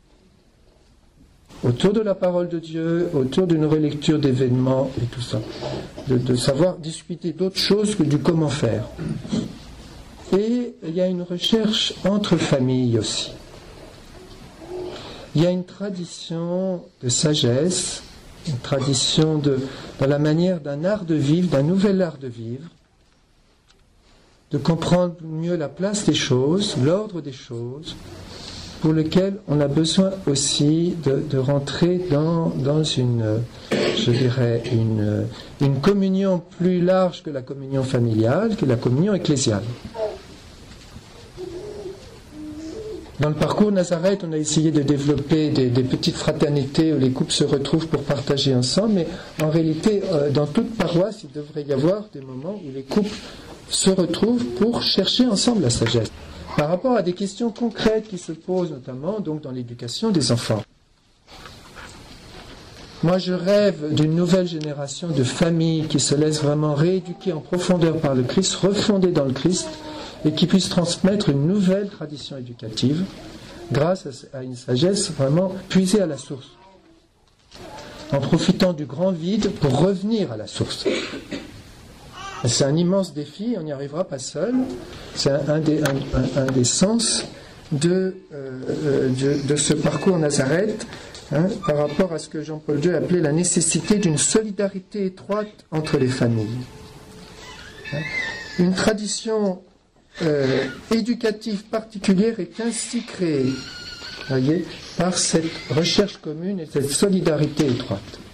autour de la parole de Dieu, autour d'une relecture d'événements et tout ça, de, de savoir discuter d'autres choses que du comment faire. Et il y a une recherche entre familles aussi. Il y a une tradition de sagesse, une tradition de, dans la manière d'un art de vivre, d'un nouvel art de vivre, de comprendre mieux la place des choses, l'ordre des choses, pour lequel on a besoin aussi de, de rentrer dans, dans une, je dirais, une, une communion plus large que la communion familiale, que la communion ecclésiale. Dans le parcours Nazareth, on a essayé de développer des, des petites fraternités où les couples se retrouvent pour partager ensemble, mais en réalité, euh, dans toute paroisse, il devrait y avoir des moments où les couples se retrouvent pour chercher ensemble la sagesse, par rapport à des questions concrètes qui se posent, notamment donc dans l'éducation des enfants. Moi, je rêve d'une nouvelle génération de familles qui se laissent vraiment rééduquer en profondeur par le Christ, refondées dans le Christ, et qui puisse transmettre une nouvelle tradition éducative grâce à une sagesse vraiment puisée à la source, en profitant du grand vide pour revenir à la source. C'est un immense défi, on n'y arrivera pas seul. C'est un, un, des, un, un, un des sens de, euh, de, de ce parcours Nazareth, hein, par rapport à ce que Jean-Paul deux appelait la nécessité d'une solidarité étroite entre les familles. Hein, une tradition Euh, éducative particulière est ainsi créée, voyez, par cette recherche commune et cette solidarité étroite.